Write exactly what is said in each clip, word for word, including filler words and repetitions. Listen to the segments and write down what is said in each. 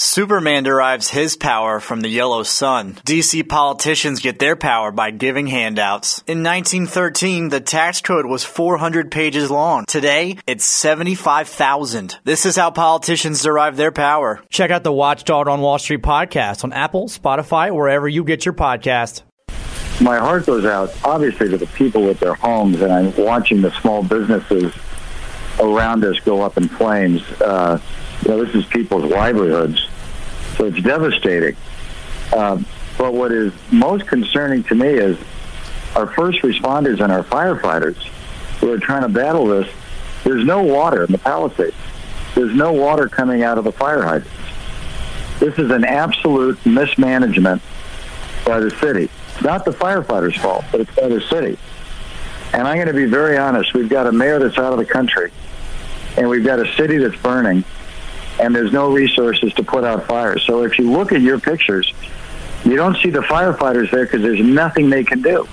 Superman derives his power from the yellow sun. D C politicians get their power by giving handouts. In nineteen thirteen, the tax code was four hundred pages long. Today, it's seventy-five thousand. This is how politicians derive their power. Check out the Watchdog on Wall Street podcast on Apple, Spotify, wherever you get your podcast. My heart goes out, obviously, to the people with their homes, and I'm watching the small businesses around us go up in flames. Uh, you know, this is people's livelihoods, so it's devastating. Uh, but what is most concerning to me is our first responders and our firefighters who are trying to battle this. There's no water in the Palisades. There's no water coming out of the fire hydrants. This is an absolute mismanagement by the city. It's not the firefighters' fault, but it's by the city. And I'm going to be very honest. We've got a mayor that's out of the country, and we've got a city that's burning, and there's no resources to put out fires. So if you look at your pictures, you don't see the firefighters there because there's nothing they can do.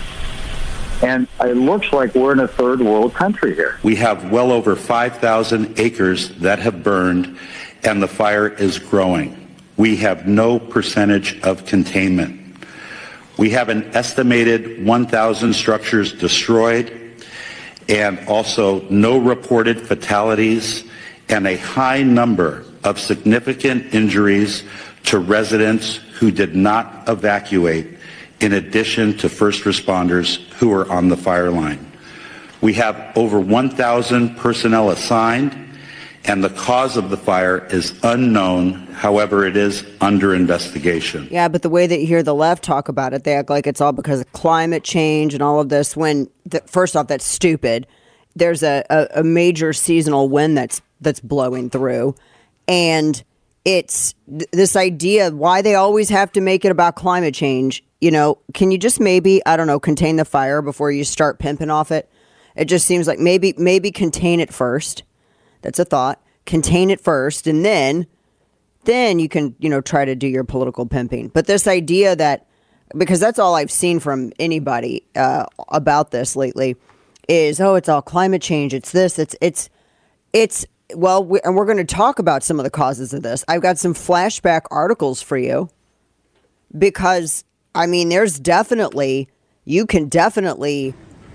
And it looks like we're in a third world country here. We have well over five thousand acres that have burned, and the fire is growing. We have no percentage of containment. We have an estimated one thousand structures destroyed, and also no reported fatalities, and a high number of significant injuries to residents who did not evacuate, in addition to first responders who are on the fire line. We have over one thousand personnel assigned, and the cause of the fire is unknown. However, it is under investigation. Yeah, but the way that you hear the left talk about it, they act like it's all because of climate change and all of this, when, the, first off, that's stupid. There's a, a, a major seasonal wind that's that's blowing through, and it's th- this idea why they always have to make it about climate change. You know, can you just maybe, I don't know, contain the fire before you start pimping off it? It just seems like maybe maybe contain it first. That's a thought. Contain it first, and then then you can, you know, try to do your political pimping. But this idea that, because that's all I've seen from anybody uh, about this lately, is, oh, it's all climate change. It's this. It's it's it's well, we, and we're going to talk about some of the causes of this. I've got some flashback articles for you, because I mean, there's definitely, you can definitely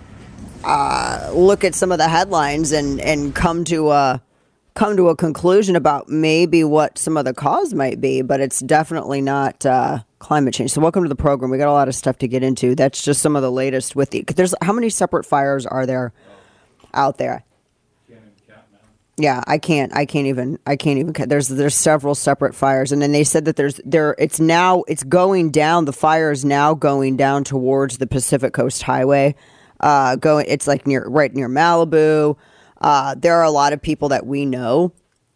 uh, look at some of the headlines and and come to a come to a conclusion about maybe what some of the cause might be, but it's definitely not uh, climate change. So welcome to the program. We got a lot of stuff to get into. That's just some of the latest with the, there's, how many separate fires are there out there? Yeah, I can't, I can't even, I can't even, there's, there's several separate fires. And then they said that there's, there, it's now, it's going down, the fire is now going down towards the Pacific Coast Highway. Uh, going, it's like near, right near Malibu. Uh, there are a lot of people that we know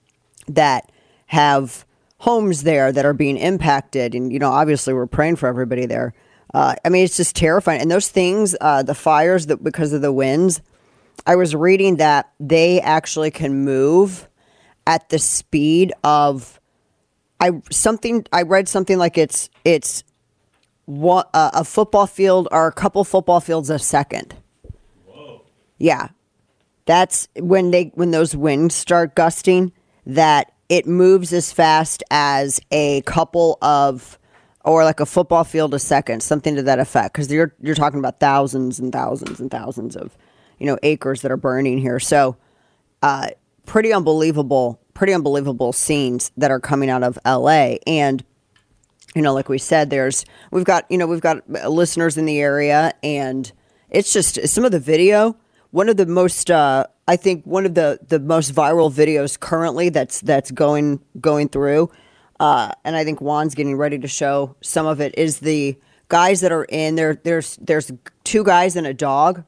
that have homes there that are being impacted. And, you know, obviously we're praying for everybody there. Uh, I mean, it's just terrifying. And those things, uh, the fires, that because of the winds, I was reading that they actually can move at the speed of, I something, I read something like it's, it's one, uh, a football field or a couple football fields a second. Whoa. Yeah. That's when they when those winds start gusting, that it moves as fast as a couple of, or like a football field a second, something to that effect. Because you're you're talking about thousands and thousands and thousands of, you know, acres that are burning here. So, uh, pretty unbelievable, pretty unbelievable scenes that are coming out of L A. And, you know, like we said, there's we've got you know we've got listeners in the area, and it's just some of the video. One of the most, uh, I think, one of the, the most viral videos currently that's that's going going through, uh, and I think Juan's getting ready to show some of it, is the guys that are in there. There's there's two guys and a dog,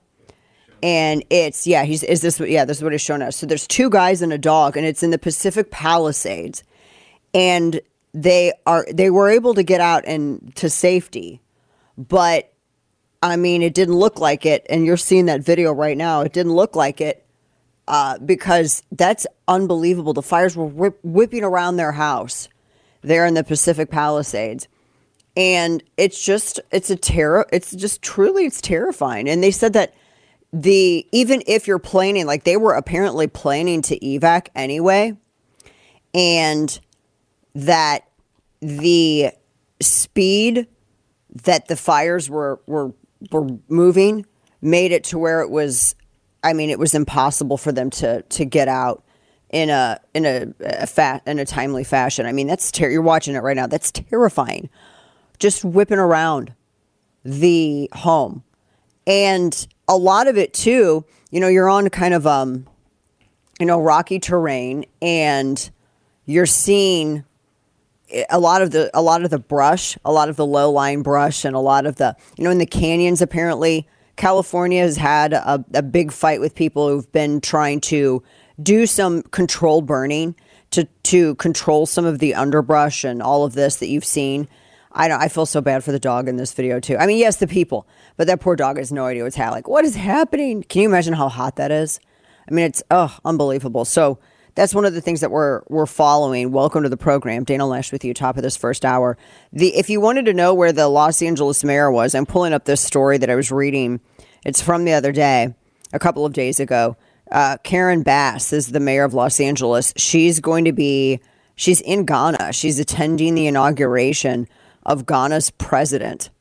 and it's yeah he's is this yeah this is what he's showing us. So there's two guys and a dog, and it's in the Pacific Palisades, and they are they were able to get out and to safety, but I mean, it didn't look like it, and you're seeing that video right now. It didn't look like it uh, because that's unbelievable. The fires were whip, whipping around their house there in the Pacific Palisades, and it's just it's a terror. It's just truly it's terrifying. And they said that the even if you're planning, like they were apparently planning to evac anyway, and that the speed that the fires were, were, were moving made it to where it was, I mean, it was impossible for them to, to get out in a, in a, a fat, in a timely fashion. I mean, that's, ter- you're watching it right now. That's terrifying. Just whipping around the home. And a lot of it too, you know, you're on kind of, um, you know, rocky terrain, and you're seeing a lot of the, a lot of the brush, a lot of the low lying brush, and a lot of the, you know, in the canyons. Apparently California has had a, a big fight with people who've been trying to do some controlled burning to, to control some of the underbrush and all of this that you've seen. I don't, I feel so bad for the dog in this video too. I mean, yes, the people, but that poor dog has no idea what's happening. Like, what is happening? Can you imagine how hot that is? I mean, it's, oh, unbelievable. So that's one of the things that we're, we're following. Welcome to the program. Dana Loesch with you, top of this first hour. The, if you wanted to know where the Los Angeles mayor was, I'm pulling up this story that I was reading. It's from the other day, a couple of days ago. Uh, Karen Bass is the mayor of Los Angeles. She's going to be, she's in Ghana. She's attending the inauguration of Ghana's president.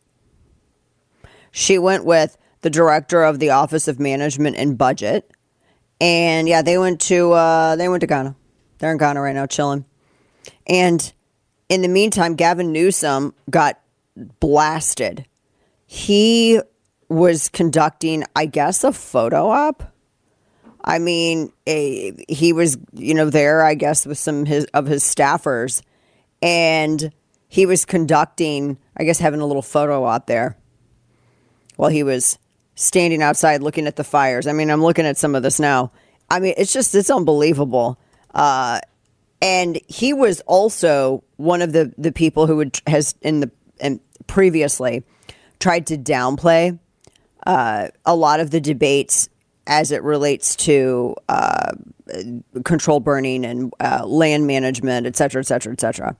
She went with the director of the Office of Management and Budget. And yeah, they went to, uh, they went to Ghana. They're in Ghana right now, chilling. And in the meantime, Gavin Newsom got blasted. He was conducting, I guess, a photo op. I mean, a, he was, you know, there, I guess, with some his, of his staffers, and he was conducting, I guess, having a little photo op there while he was standing outside looking at the fires. I mean, I'm looking at some of this now. I mean, it's just, it's unbelievable. Uh, and he was also one of the, the people who would, has in the, and previously tried to downplay uh, a lot of the debates as it relates to uh, controlled burning and uh, land management, et cetera, et cetera, et cetera.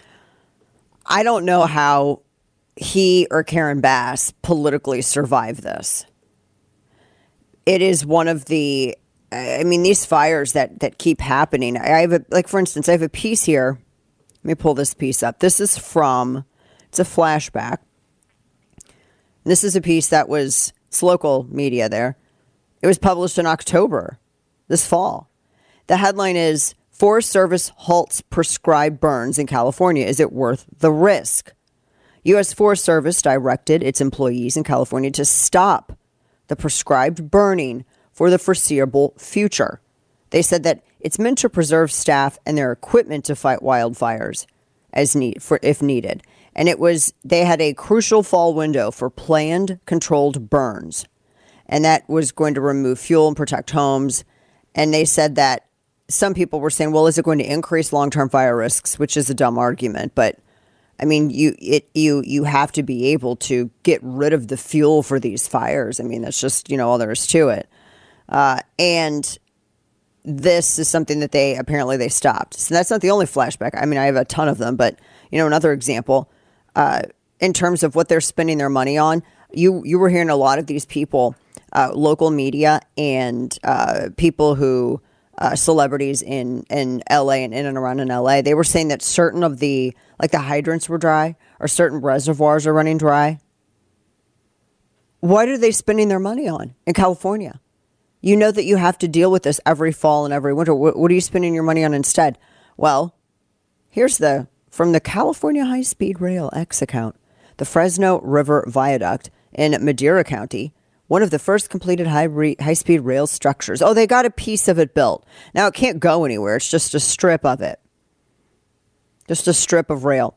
I don't know how he or Karen Bass politically survive this. It is one of the, I mean, these fires that, that keep happening. I have a, like, for instance, I have a piece here. Let me pull this piece up. This is from, it's a flashback. This is a piece that was, it's local media there. It was published in October, this fall. The headline is, Forest Service halts prescribed burns in California. Is it worth the risk? U S Forest Service directed its employees in California to stop the prescribed burning for the foreseeable future. They said that it's meant to preserve staff and their equipment to fight wildfires as need for if needed. And it was, they had a crucial fall window for planned controlled burns. And that was going to remove fuel and protect homes. And they said that some people were saying, well, is it going to increase long-term fire risks? Which is a dumb argument. But I mean, you it you you have to be able to get rid of the fuel for these fires. I mean, that's just, you know, all there is to it. Uh, and this is something that they apparently they stopped. So that's not the only flashback. I mean, I have a ton of them. But, you know, another example, uh, in terms of what they're spending their money on, you you were hearing a lot of these people, uh, local media and uh, people who, uh, celebrities in, in L A and in and around in L A, they were saying that certain of the, like the hydrants were dry or certain reservoirs are running dry. What are they spending their money on in California? You know that you have to deal with this every fall and every winter. What, what are you spending your money on instead? Well, here's the, from the California High-Speed Rail X account, the Fresno River Viaduct in Madera County, one of the first completed high re- high-speed rail structures. Oh, they got a piece of it built. Now, it can't go anywhere. It's just a strip of it. Just a strip of rail.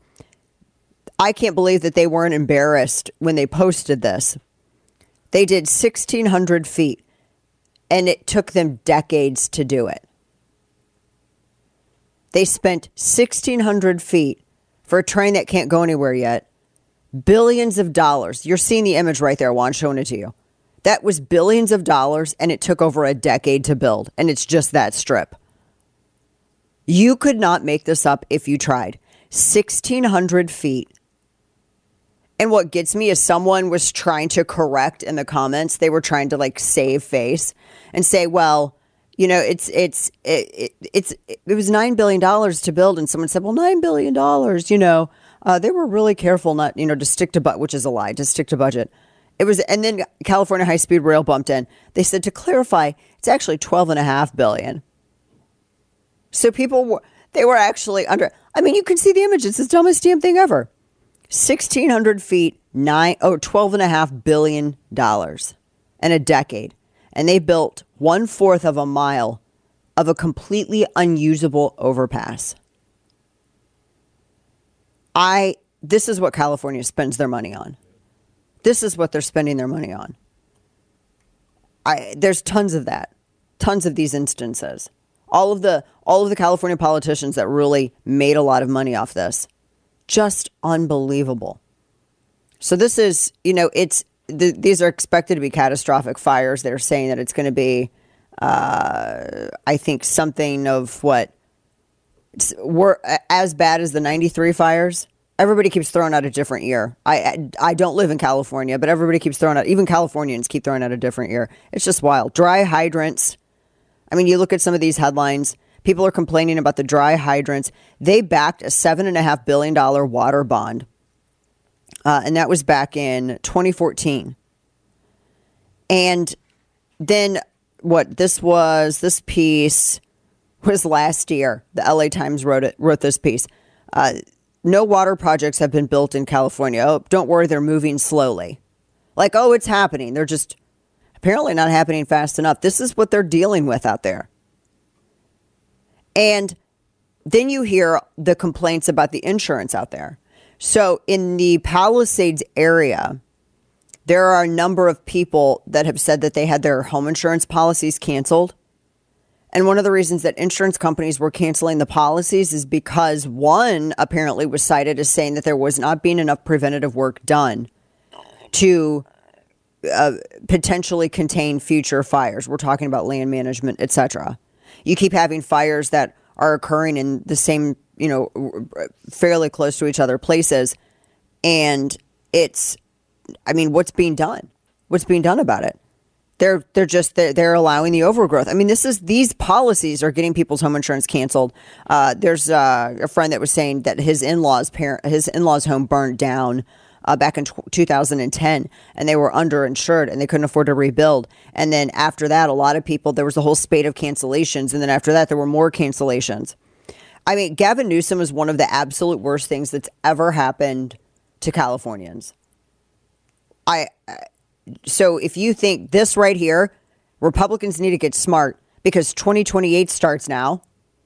I can't believe that they weren't embarrassed when they posted this. They did sixteen hundred feet, and it took them decades to do it. They spent sixteen hundred feet for a train that can't go anywhere yet. Billions of dollars. You're seeing the image right there. Juan, showing it to you. That was billions of dollars, and it took over a decade to build, and it's just that strip. You could not make this up if you tried. sixteen hundred feet. And what gets me is someone was trying to correct in the comments. They were trying to like save face and say, well, You know, it's it's it, it, it's it was nine billion dollars to build, and someone said, "Well, nine billion dollars." You know, uh, they were really careful not, you know, to stick to budget, which is a lie, to stick to budget. It was, and then California High Speed Rail bumped in. They said, to clarify, it's actually twelve and a half billion. So people were they were actually under. I mean, you can see the image. It's the dumbest damn thing ever. sixteen hundred feet, nine oh twelve and a half billion dollars in a decade. And they built one fourth of a mile of a completely unusable overpass. I, this is what California spends their money on. This is what they're spending their money on. I, there's tons of that, tons of these instances. All of the, all of the California politicians that really made a lot of money off this. Just unbelievable. So this is, you know, it's, th- these are expected to be catastrophic fires. They're saying that it's going to be, uh, I think, something of what, we're as bad as the ninety-three fires. Everybody keeps throwing out a different year. I, I don't live in California, but everybody keeps throwing out, even Californians keep throwing out a different year. It's just wild. Dry hydrants. I mean, you look at some of these headlines. People are complaining about the dry hydrants. They backed a seven and a half billion dollar water bond. Uh, and that was back in twenty fourteen. And then what this was, this piece was last year. The L A Times wrote it, wrote this piece. Uh, no water projects have been built in California. Oh, don't worry, they're moving slowly. Like, oh, it's happening. They're just apparently not happening fast enough. This is what they're dealing with out there. And then you hear the complaints about the insurance out there. So in the Palisades area, there are a number of people that have said that they had their home insurance policies canceled. And one of the reasons that insurance companies were canceling the policies is because one apparently was cited as saying that there was not being enough preventative work done to uh, potentially contain future fires. We're talking about land management, et cetera. You keep having fires that are occurring in the same, you know, fairly close to each other places. And it's, I mean, what's being done? What's being done about it? They're they're just they're, they're allowing the overgrowth. I mean, this is these policies are getting people's home insurance canceled. Uh, there's uh, a friend that was saying that his in-laws parent his in-laws home burned down uh, back in two thousand ten, and they were underinsured and they couldn't afford to rebuild. And then after that, a lot of people, there was a whole spate of cancellations, and then after that, there were more cancellations. I mean, Gavin Newsom is one of the absolute worst things that's ever happened to Californians. I. I So if you think this right here, Republicans need to get smart because twenty twenty-eight starts now.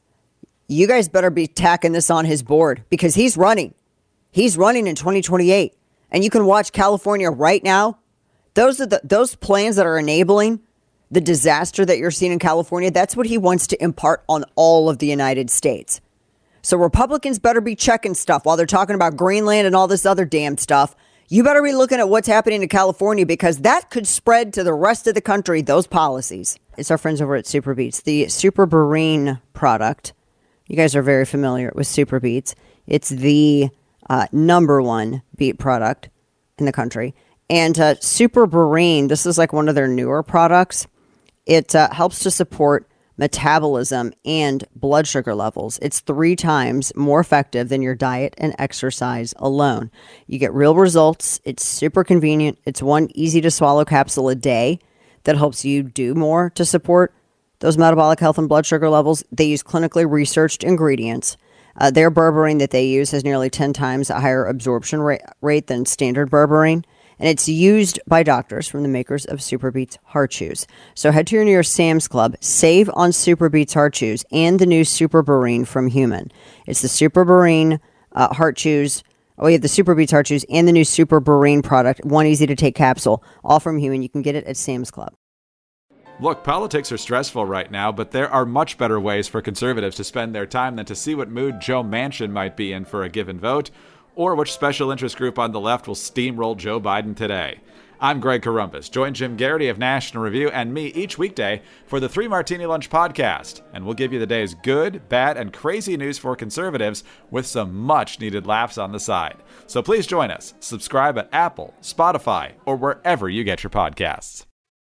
You guys better be tacking this on his board because he's running. He's running in twenty twenty-eight. And you can watch California right now. Those are the those plans that are enabling the disaster that you're seeing in California. That's what he wants to impart on all of the United States. So Republicans better be checking stuff while they're talking about Greenland and all this other damn stuff. You better be looking at what's happening in California because that could spread to the rest of the country, those policies. It's our friends over at SuperBeets, the SuperBurene product. You guys are very familiar with SuperBeets. It's the uh, number one beet product in the country. And uh, SuperBurene, this is like one of their newer products. It uh, helps to support metabolism and blood sugar levels. It's three times more effective than your diet and exercise alone. You get real results. It's super convenient. It's one easy to swallow capsule a day that helps you do more to support those metabolic health and blood sugar levels. They use clinically researched ingredients. Uh, their berberine that they use has nearly ten times a higher absorption rate, rate than standard berberine. And it's used by doctors from the makers of SuperBeets Heart Chews. So head to your nearest Sam's Club, save on SuperBeets Heart Chews and the new SuperBurene from Human. It's the SuperBurene uh, Heart Chews. Oh, you have the SuperBeets Heart Chews and the new SuperBurene product, one easy-to-take capsule, all from Human. You can get it at Sam's Club. Look, politics are stressful right now, but there are much better ways for conservatives to spend their time than to see what mood Joe Manchin might be in for a given vote, or which special interest group on the left will steamroll Joe Biden today. I'm Greg Corombos. Join Jim Garrity of National Review and me each weekday for the Three Martini Lunch podcast, and we'll give you the day's good, bad, and crazy news for conservatives with some much-needed laughs on the side. So please join us. Subscribe at Apple, Spotify, or wherever you get your podcasts.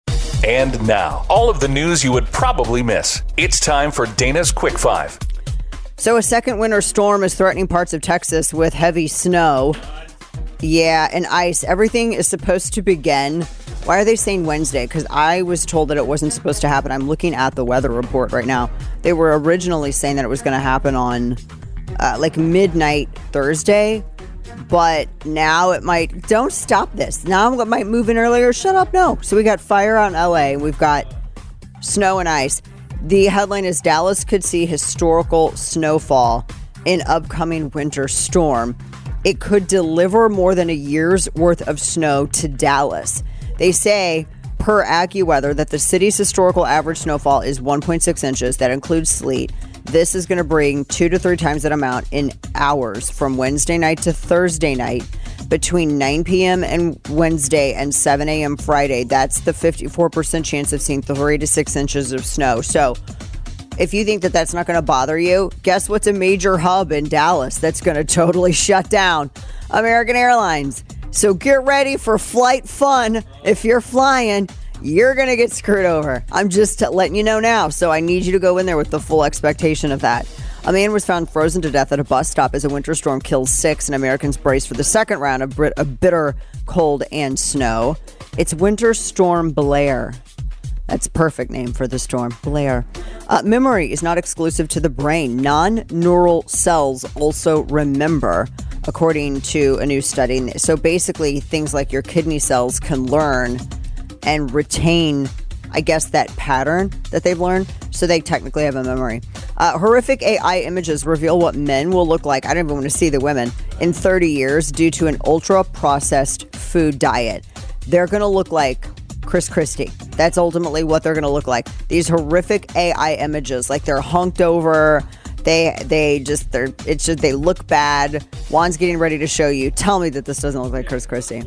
And now, all of the news you would probably miss. It's time for Dana's Quick Five. So a second winter storm is threatening parts of Texas with heavy snow. Yeah, and ice. Everything is supposed to begin. Why are they saying Wednesday? Because I was told that it wasn't supposed to happen. I'm looking at the weather report right now. They were originally saying that it was going to happen on uh, like midnight Thursday. But now it might. Don't stop this. Now it might move in earlier. Shut up. No. So we got fire out in L A. We've got snow and ice. The headline is Dallas could see historical snowfall in upcoming winter storm. It could deliver more than a year's worth of snow to Dallas. They say, per AccuWeather, that the city's historical average snowfall is one point six inches. That includes sleet. This is going to bring two to three times that amount in hours from Wednesday night to Thursday night between nine p.m. and Wednesday and seven a.m. Friday. That's the fifty-four percent chance of seeing three to six inches of snow. So if you think that that's not going to bother you, guess what's a major hub in Dallas that's going to totally shut down? American Airlines. So get ready for flight fun. If you're flying, you're going to get screwed over. I'm just letting you know now. So I need you to go in there with the full expectation of that. A man was found frozen to death at a bus stop as a winter storm killed six, and Americans brace for the second round of Brit- a bitter cold and snow. It's Winter Storm Blair. That's a perfect name for the storm, Blair. Uh, memory is not exclusive to the brain. Non-neural cells also remember, according to a new study. So basically, things like your kidney cells can learn and retain, I guess, that pattern that they've learned, so they technically have a memory. Uh, horrific A I images reveal what men will look like, I don't even want to see the women, in thirty years due to an ultra-processed food diet. They're going to look like Chris Christie. That's ultimately what they're going to look like. These horrific A I images, like they're hunked over, they they just, they're, it's just, they look bad. Juan's getting ready to show you. Tell me that this doesn't look like Chris Christie.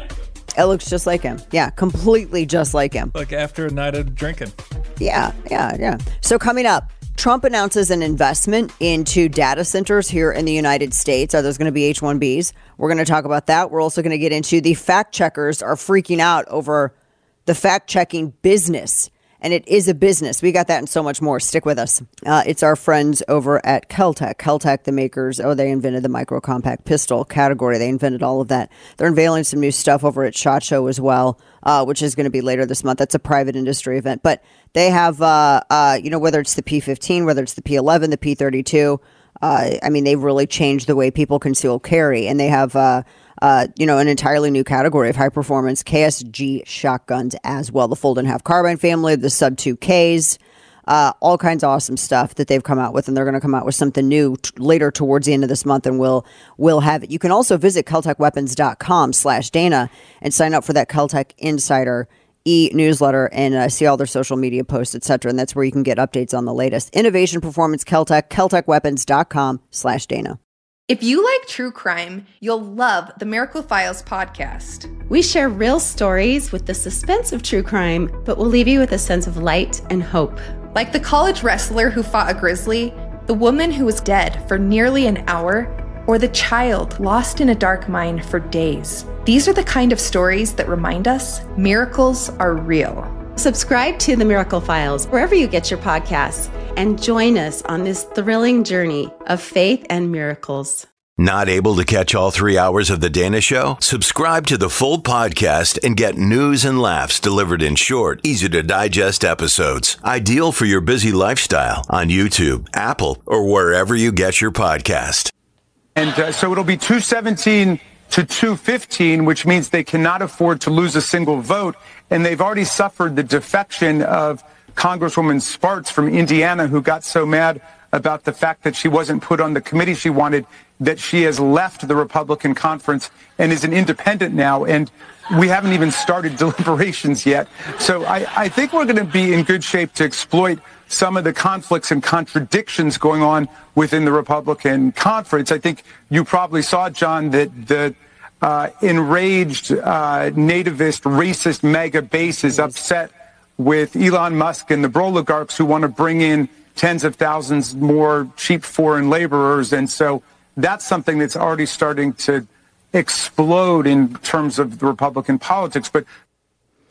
It looks just like him. Yeah, completely just like him. Like after a night of drinking. Yeah, yeah, yeah. So coming up, Trump announces an investment into data centers here in the United States. Are those going to be H one Bs? We're going to talk about that. We're also going to get into the fact checkers are freaking out over the fact checking business. And it is a business. We got that and so much more. Stick with us. Uh, it's our friends over at Keltec. Keltec, the makers, oh, they invented the micro compact pistol category. They invented all of that. They're unveiling some new stuff over at SHOT Show as well, uh, which is going to be later this month. That's a private industry event. But they have, uh, uh, you know, whether it's the P fifteen, whether it's the P eleven, the P thirty-two, uh, I mean, they've really changed the way people conceal carry. And they have, uh, Uh, you know, an entirely new category of high-performance K S G shotguns as well. The fold-and-half carbine family, the sub two Ks, uh, all kinds of awesome stuff that they've come out with, and they're going to come out with something new t- later towards the end of this month, and we'll, we'll have it. You can also visit Keltec Weapons dot com slash Dana and sign up for that Keltec Insider e-newsletter and uh, see all their social media posts, et cetera, and that's where you can get updates on the latest. Innovation, performance, Keltec, Keltec Weapons dot com slash Dana. If you like true crime, you'll love the Miracle Files podcast. We share real stories with the suspense of true crime, but we'll leave you with a sense of light and hope. Like the college wrestler who fought a grizzly, the woman who was dead for nearly an hour, or the child lost in a dark mine for days. These are the kind of stories that remind us miracles are real. Subscribe to The Miracle Files wherever you get your podcasts and join us on this thrilling journey of faith and miracles. Not able to catch all three hours of The Dana Show? Subscribe to the full podcast and get news and laughs delivered in short, easy to digest episodes. Ideal for your busy lifestyle on YouTube, Apple, or wherever you get your podcast. And uh, so it'll be two seventeen to two fifteen, which means they cannot afford to lose a single vote. And they've already suffered the defection of Congresswoman Spartz from Indiana, who got so mad about the fact that she wasn't put on the committee she wanted, that she has left the Republican conference and is an independent now. And we haven't even started deliberations yet. So I, I think we're going to be in good shape to exploit some of the conflicts and contradictions going on within the Republican conference. I think you probably saw, John, that the uh, enraged, uh, nativist, racist mega base is upset with Elon Musk and the oligarchs who want to bring in tens of thousands more cheap foreign laborers. And so that's something that's already starting to explode in terms of the Republican politics. But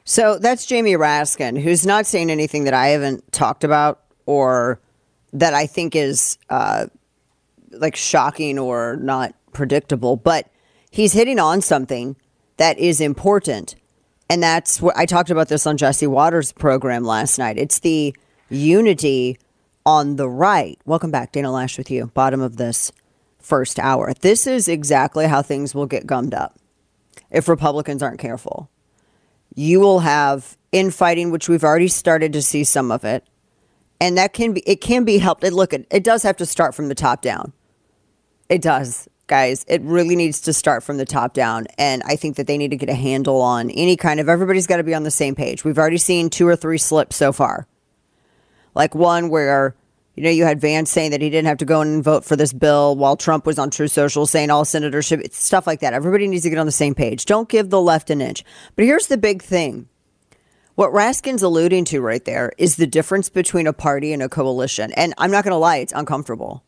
So that's Jamie Raskin, who's not saying anything that I haven't talked about or that I think is uh, like shocking or not predictable. But he's hitting on something that is important. And that's what I talked about this on Jesse Waters' program last night. It's the unity on the right. Welcome back. Dana Loesch with you. Bottom of this first hour. This is exactly how things will get gummed up if Republicans aren't careful. You will have infighting, which we've already started to see some of it. And that can be, it can be helped. And look, it, it does have to start from the top down. It does, guys. It really needs to start from the top down. And I think that they need to get a handle on any kind of, everybody's got to be on the same page. We've already seen two or three slips so far. Like one where, you know, you had Vance saying that he didn't have to go in and vote for this bill while Trump was on True Social saying all senators should, it's stuff like that. Everybody needs to get on the same page. Don't give the left an inch. But here's the big thing. What Raskin's alluding to right there is the difference between a party and a coalition. And I'm not going to lie, it's uncomfortable.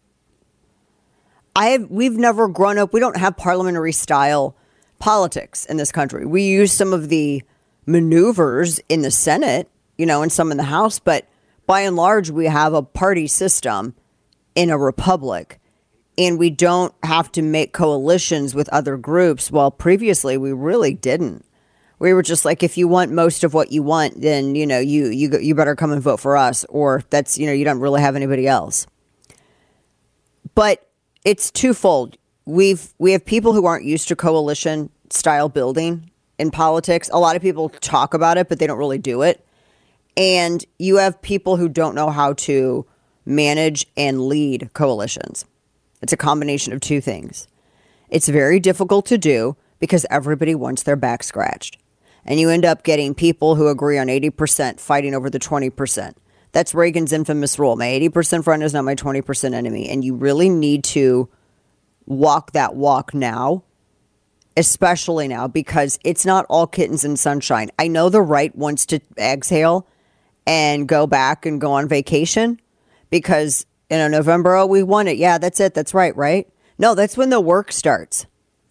I have, we've never grown up. We don't have parliamentary style politics in this country. We use some of the maneuvers in the Senate, you know, and some in the House, but by and large, we have a party system in a republic, and we don't have to make coalitions with other groups. Well, previously, we really didn't. We were just like, if you want most of what you want, then, you know, you you you better come and vote for us, or that's, you know, you don't really have anybody else. But it's twofold. We've we have people who aren't used to coalition style building in politics. A lot of people talk about it, but they don't really do it. And you have people who don't know how to manage and lead coalitions. It's a combination of two things. It's very difficult to do because everybody wants their back scratched. And you end up getting people who agree on eighty percent fighting over the twenty percent. That's Reagan's infamous rule. My eighty percent friend is not my twenty percent enemy. And you really need to walk that walk now, especially now, because it's not all kittens and sunshine. I know the right wants to exhale and go back and go on vacation because, you know, November, oh, we won it. Yeah, that's it. That's right, right? No, that's when the work starts.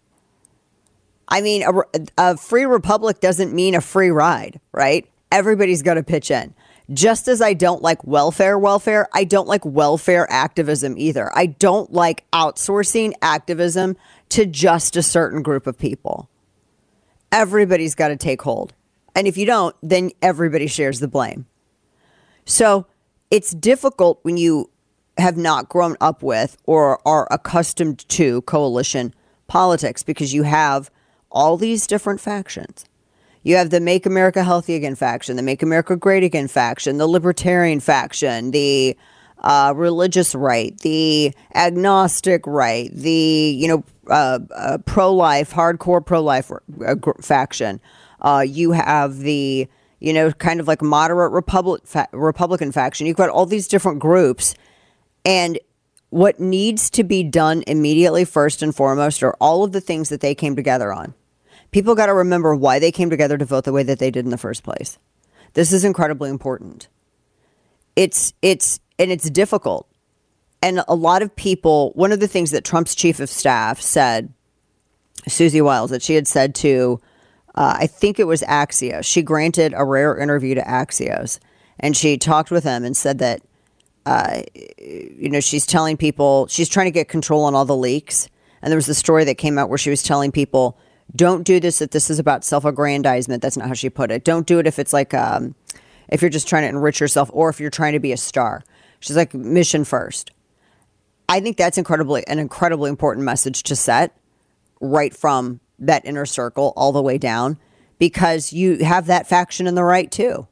I mean, a, a free republic doesn't mean a free ride, right? Everybody's got to pitch in. Just as I don't like welfare, welfare, I don't like welfare activism either. I don't like outsourcing activism to just a certain group of people. Everybody's got to take hold. And if you don't, then everybody shares the blame. So it's difficult when you have not grown up with or are accustomed to coalition politics because you have all these different factions. You have the Make America Healthy Again faction, the Make America Great Again faction, the Libertarian faction, the uh, religious right, the agnostic right, the, you know, uh, uh, pro-life, hardcore pro-life uh, faction. Uh, you have the, you know, kind of like moderate Republic fa- Republican faction. You've got all these different groups. And what needs to be done immediately, first and foremost, are all of the things that they came together on. People got to remember why they came together to vote the way that they did in the first place. This is incredibly important. It's, it's, and it's difficult. And a lot of people, one of the things that Trump's chief of staff said, Susie Wiles, that she had said to, uh, I think it was Axios. She granted a rare interview to Axios, and she talked with him and said that, uh, you know, she's telling people, she's trying to get control on all the leaks. And there was a story that came out where she was telling people, don't do this if this is about self-aggrandizement. That's not how she put it. Don't do it if it's like, um, if you're just trying to enrich yourself or if you're trying to be a star. She's like, mission first. I think that's incredibly an incredibly important message to set right from that inner circle all the way down, because you have that faction in the right too.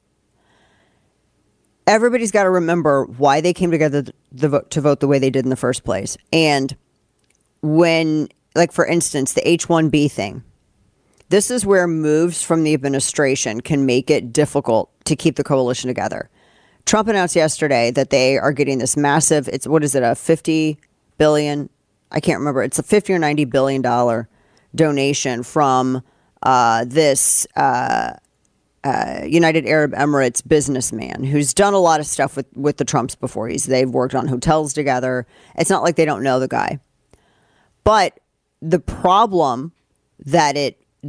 Everybody's got to remember why they came together the vote, to vote the way they did in the first place. And when, like, for instance, the H one B thing, this is where moves from the administration can make it difficult to keep the coalition together. Trump announced yesterday that they are getting this massive, it's, what is it, a fifty billion, I can't remember, it's a fifty or ninety billion dollar donation from uh, this uh, uh, United Arab Emirates businessman who's done a lot of stuff with, with the Trumps before. He's, they've worked on hotels together. It's not like they don't know the guy. But the problem that it that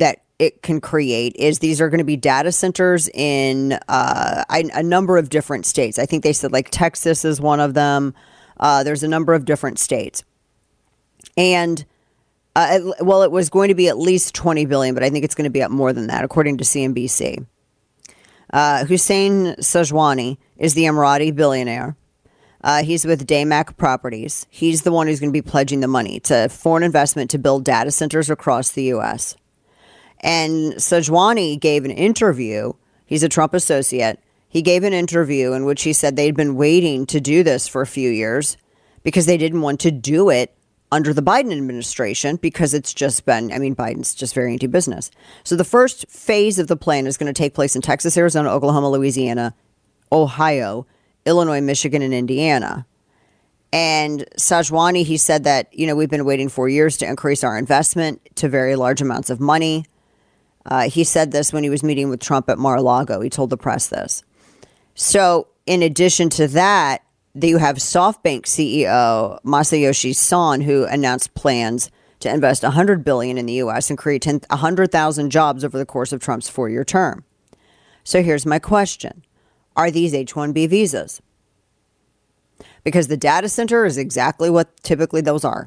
it can create is these are going to be data centers in uh, a, a number of different states. I think they said like Texas is one of them. Uh, there's a number of different states. And, uh, it, well, it was going to be at least twenty billion dollars, but I think it's going to be up more than that, according to C N B C. Uh, Hussein Sajwani is the Emirati billionaire. Uh, he's with Daymak Properties. He's the one who's going to be pledging the money to foreign investment to build data centers across the U S. And Sajwani gave an interview. He's a Trump associate. He gave an interview in which he said they'd been waiting to do this for a few years because they didn't want to do it under the Biden administration because it's just been, I mean, Biden's just very anti-business. So the first phase of the plan is going to take place in Texas, Arizona, Oklahoma, Louisiana, Ohio, Illinois, Michigan, and Indiana. And Sajwani, he said that, you know, we've been waiting for years to increase our investment to very large amounts of money. Uh, he said this when he was meeting with Trump at Mar-a-Lago. He told the press this. So in addition to that, you have SoftBank C E O Masayoshi Son, who announced plans to invest one hundred billion dollars in the U S and create one hundred thousand jobs over the course of Trump's four-year term. So here's my question. Are these H one B visas? Because the data center is exactly what typically those are.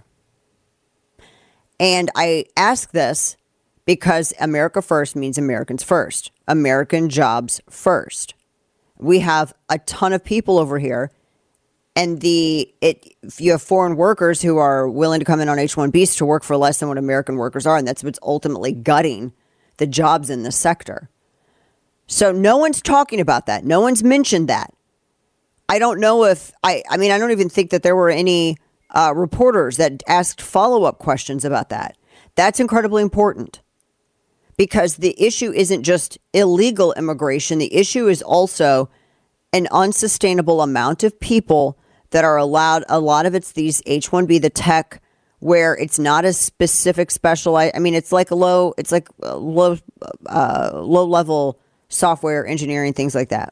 And I ask this because America first means Americans first. American jobs first. We have a ton of people over here. And the it if you have foreign workers who are willing to come in on H one Bs to work for less than what American workers are, and that's what's ultimately gutting the jobs in this sector. So no one's talking about that. No one's mentioned that. I don't know if I I mean I don't even think that there were any uh, reporters that asked follow-up questions about that. That's incredibly important because the issue isn't just illegal immigration. The issue is also an unsustainable amount of people that are allowed. A lot of it's these H one B, the tech, where it's not a specific specialized. I mean, it's like a low, it's like a low, uh, low level software engineering, things like that.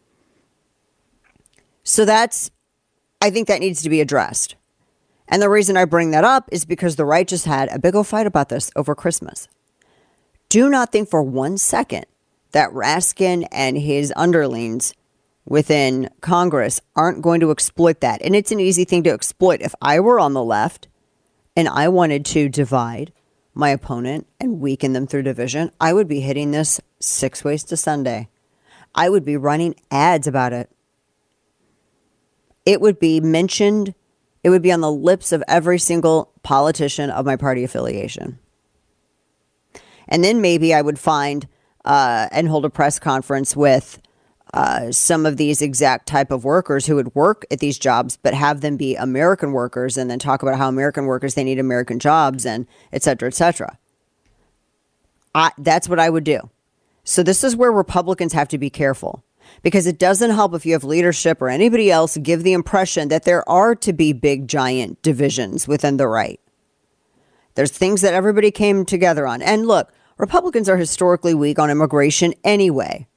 So that's, I think that needs to be addressed. And the reason I bring that up is because the right just had a big old fight about this over Christmas. Do not think for one second that Raskin and his underlings within Congress aren't going to exploit that. And it's an easy thing to exploit. If I were on the left and I wanted to divide my opponent and weaken them through division, I would be hitting this six ways to Sunday. I would be running ads about it. It would be mentioned. It would be on the lips of every single politician of my party affiliation. And then maybe I would find uh, and hold a press conference with Uh, some of these exact type of workers who would work at these jobs, but have them be American workers and then talk about how American workers, they need American jobs and et cetera, et cetera. I, that's what I would do. So this is where Republicans have to be careful because it doesn't help if you have leadership or anybody else give the impression that there are to be big, giant divisions within the right. There's things that everybody came together on. And look, Republicans are historically weak on immigration anyway.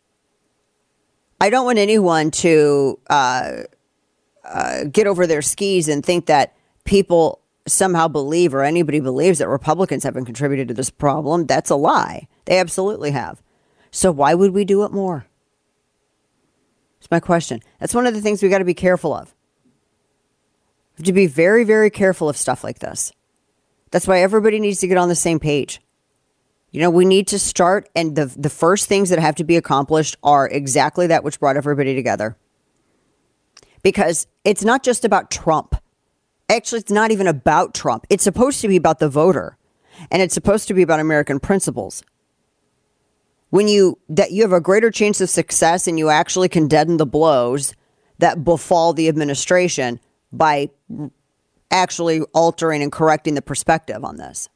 I don't want anyone to uh, uh, get over their skis and think that people somehow believe or anybody believes that Republicans haven't contributed to this problem. That's a lie. They absolutely have. So why would we do it more? That's my question. That's one of the things we got to be careful of. We have to be very, very careful of stuff like this. That's why everybody needs to get on the same page. You know, we need to start, and the the first things that have to be accomplished are exactly that which brought everybody together. Because it's not just about Trump. Actually, it's not even about Trump. It's supposed to be about the voter, and it's supposed to be about American principles. When you that you have a greater chance of success and you actually can deaden the blows that befall the administration by actually altering and correcting the perspective on this.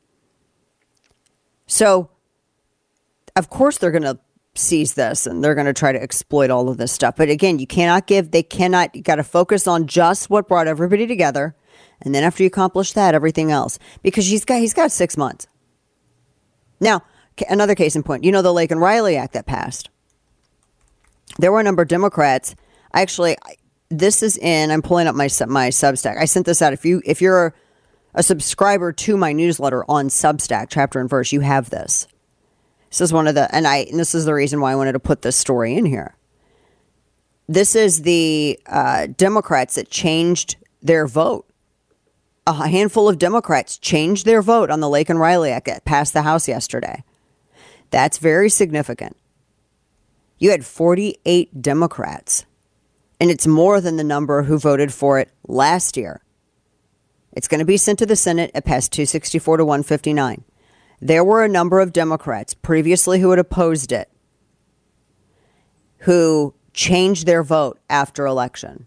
So, of course, they're going to seize this and they're going to try to exploit all of this stuff. But again, you cannot give, they cannot, you got to focus on just what brought everybody together. And then after you accomplish that, everything else, because he's got, he's got six months. Now, another case in point, you know, the Laken Riley Act that passed. There were a number of Democrats. Actually, this is in, I'm pulling up my, my Substack. I sent this out. If you, if you're a subscriber to my newsletter on Substack, Chapter and Verse, you have this. This is one of the, and I, and this is the reason why I wanted to put this story in here. This is the uh, Democrats that changed their vote. A handful of Democrats changed their vote on the Laken Riley Act that passed the House yesterday. That's very significant. You had forty-eight Democrats, and it's more than the number who voted for it last year. It's going to be sent to the Senate. It passed two sixty-four to one fifty-nine. There were a number of Democrats previously who had opposed it, who changed their vote after election.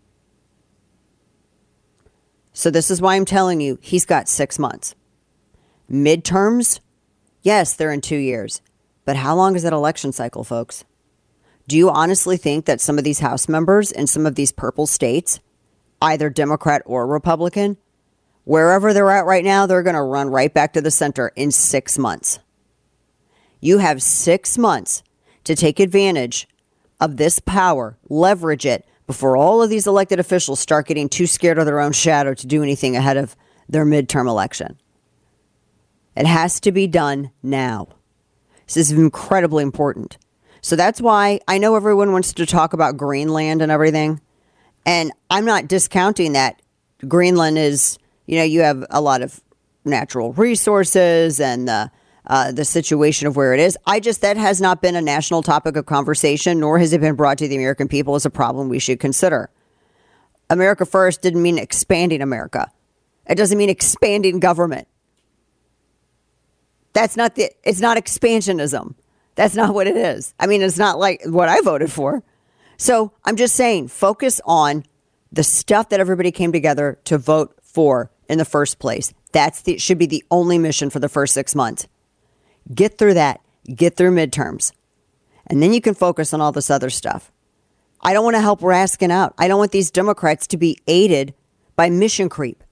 So this is why I'm telling you, he's got six months. Midterms, yes, they're in two years. But how long is that election cycle, folks? Do you honestly think that some of these House members in some of these purple states, either Democrat or Republican, wherever they're at right now, they're going to run right back to the center in six months? You have six months to take advantage of this power, leverage it, before all of these elected officials start getting too scared of their own shadow to do anything ahead of their midterm election. It has to be done now. This is incredibly important. So that's why I know everyone wants to talk about Greenland and everything. And I'm not discounting that. Greenland is, you know, you have a lot of natural resources and the Uh, the situation of where it is. I just, that has not been a national topic of conversation, nor has it been brought to the American people as a problem we should consider. America First didn't mean expanding America. It doesn't mean expanding government. That's not the, it's not expansionism. That's not what it is. I mean, it's not like what I voted for. So I'm just saying, focus on the stuff that everybody came together to vote for in the first place. That's the, should be the only mission for the first six months. Get through that. Get through midterms. And then you can focus on all this other stuff. I don't want to help Raskin out. I don't want these Democrats to be aided by mission creep.